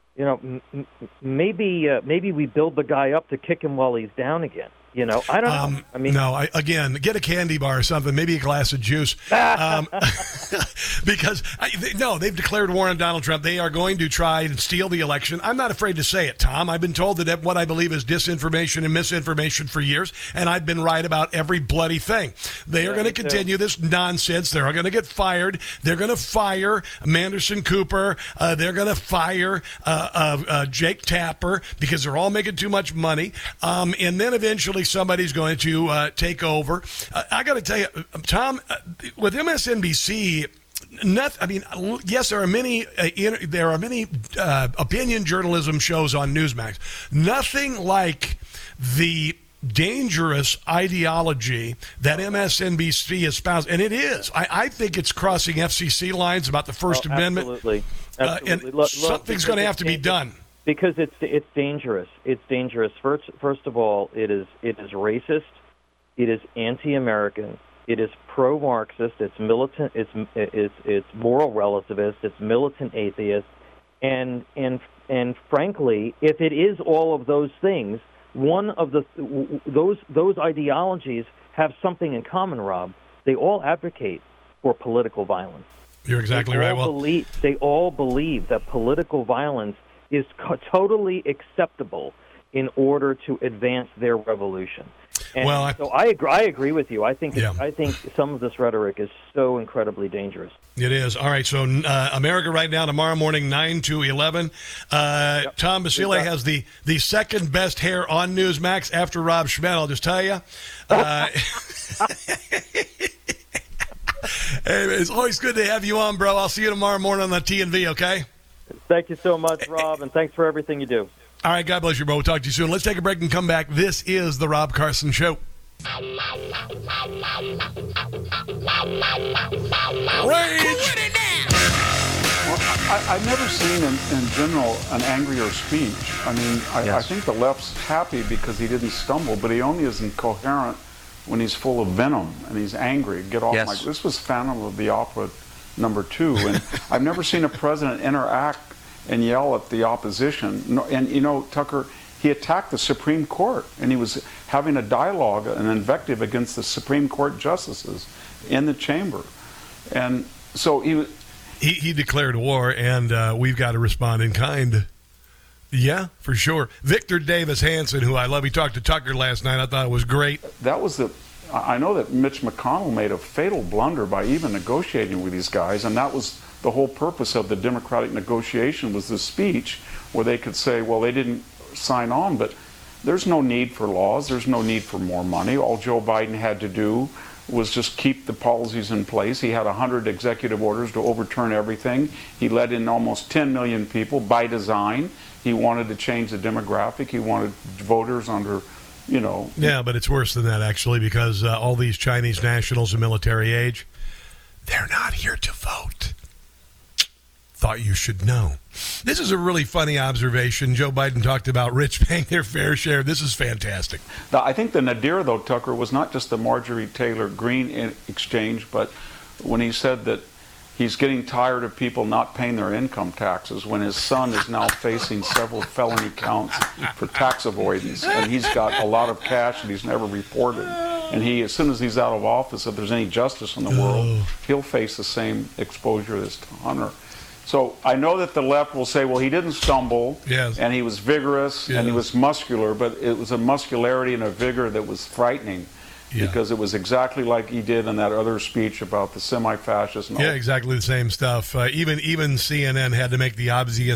Maybe we build the guy up to kick him while he's down again." I don't know. I mean, again, get a candy bar or something, maybe a glass of juice. Because, they've declared war on Donald Trump. They are going to try and steal the election. I'm not afraid to say it, Tom. I've been told that what I believe is disinformation and misinformation for years, and I've been right about every bloody thing. They are going to continue this nonsense. They're going to get fired. They're going to fire Manderson Cooper. They're going to fire Jake Tapper because they're all making too much money. And then eventually somebody's going to take over. I got to tell you, Tom, with MSNBC, yes, there are many opinion journalism shows on Newsmax. Nothing like the dangerous ideology that MSNBC espoused, and it is. I think it's crossing FCC lines about the First Amendment. Absolutely. And something's going to have to be done. Because it's dangerous. It's dangerous. First of all, it is racist. It is anti-American. It is pro-Marxist. It's militant. It's moral relativist. It's militant atheist. And frankly, if it is all of those things, one of those ideologies have something in common, Rob. They all advocate for political violence. You're exactly right. They all believe that political violence is totally acceptable in order to advance their revolution. And so I agree with you. I think some of this rhetoric is so incredibly dangerous. It is. All right, so America Right Now, tomorrow morning, 9 to 11. Tom Basile has the second best hair on Newsmax after Rob Schmidt, I'll just tell you. It's always good to have you on, bro. I'll see you tomorrow morning on the TNV, okay? Thank you so much, Rob, and thanks for everything you do. All right, God bless you, bro. We'll talk to you soon. Let's take a break and come back. This is The Rob Carson Show. Rage! Well, I've never seen, in general, an angrier speech. I mean, I think the left's happy because he didn't stumble, but he only is incoherent when he's full of venom and he's angry. Get off my... This was Phantom of the Opera #2, and I've never seen a president interact and yell at the opposition. And, Tucker, he attacked the Supreme Court, and he was having a dialogue, an invective against the Supreme Court justices in the chamber. And so he declared war, and we've got to respond in kind. Yeah, for sure. Victor Davis Hanson, who I love, he talked to Tucker last night. I thought it was great. I know that Mitch McConnell made a fatal blunder by even negotiating with these guys, and that was the whole purpose of the Democratic negotiation, was this speech where they could say, well, they didn't sign on, but there's no need for laws. There's no need for more money. All Joe Biden had to do was just keep the policies in place. He had 100 executive orders to overturn everything. He let in almost 10 million people by design. He wanted to change the demographic. He wanted voters under, Yeah, but it's worse than that, actually, because all these Chinese nationals of military age, they're not here to vote. Thought you should know. This is a really funny observation. Joe Biden talked about rich paying their fair share. This is fantastic. Now, I think the nadir, though, Tucker, was not just the Marjorie Taylor Greene exchange, but when he said that he's getting tired of people not paying their income taxes when his son is now facing several felony counts for tax avoidance, and he's got a lot of cash and he's never reported. And as soon as he's out of office, if there's any justice in the world, he'll face the same exposure as Hunter. So I know that the left will say, well, he didn't stumble, and he was vigorous, and he was muscular, but it was a muscularity and a vigor that was frightening. Because it was exactly like he did in that other speech about the semi-fascists. Yeah, exactly the same stuff. Even CNN had to make the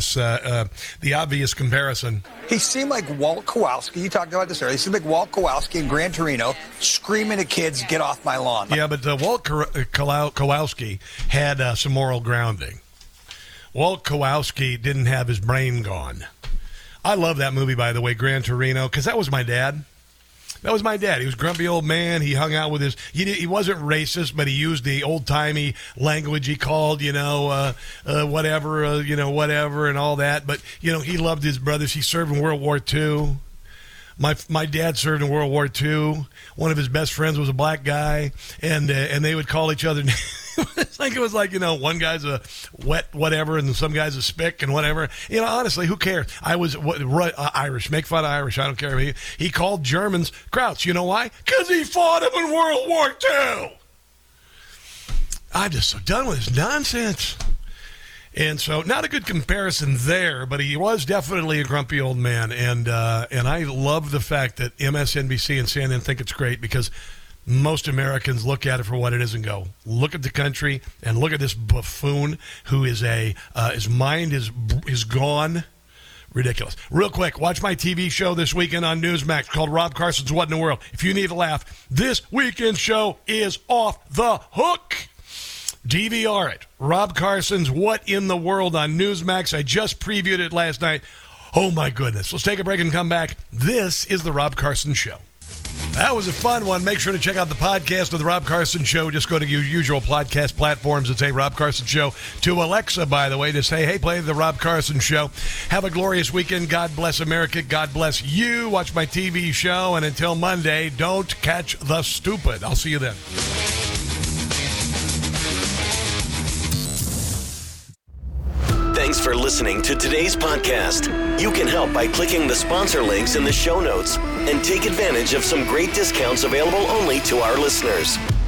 obvious comparison. He seemed like Walt Kowalski. You talked about this earlier. He seemed like Walt Kowalski in Gran Torino screaming at kids, "Get off my lawn." Yeah, but Walt Kowalski had some moral grounding. Walt Kowalski didn't have his brain gone. I love that movie, by the way, Gran Torino, because that was my dad. That was my dad. He was a grumpy old man. He hung out with his... He wasn't racist, but he used the old-timey language. He called, whatever, whatever and all that. But, he loved his brothers. He served in World War II. My dad served in World War II. One of his best friends was a black guy, and they would call each other... it was like, one guy's a wet whatever and some guy's a spick and whatever. Honestly, who cares? I was Irish. Make fun of Irish. I don't care. He called Germans Krauts. You know why? Because he fought him in World War II. I'm just so done with this nonsense. And so, not a good comparison there, but he was definitely a grumpy old man. And I love the fact that MSNBC and CNN think it's great because most Americans look at it for what it is and go, look at the country and look at this buffoon who is his mind is gone. Ridiculous. Real quick, watch my TV show this weekend on Newsmax called Rob Carson's What in the World. If you need a laugh, this weekend show is off the hook. DVR it. Rob Carson's What in the World on Newsmax. I just previewed it last night. Oh, my goodness. Let's take a break and come back. This is The Rob Carson Show. That was a fun one. Make sure to check out the podcast of The Rob Carson Show. Just go to your usual podcast platforms and say Rob Carson Show. To Alexa, by the way, to say, hey, play The Rob Carson Show. Have a glorious weekend. God bless America. God bless you. Watch my TV show. And until Monday, don't catch the stupid. I'll see you then. Thanks for listening to today's podcast. You can help by clicking the sponsor links in the show notes and take advantage of some great discounts available only to our listeners.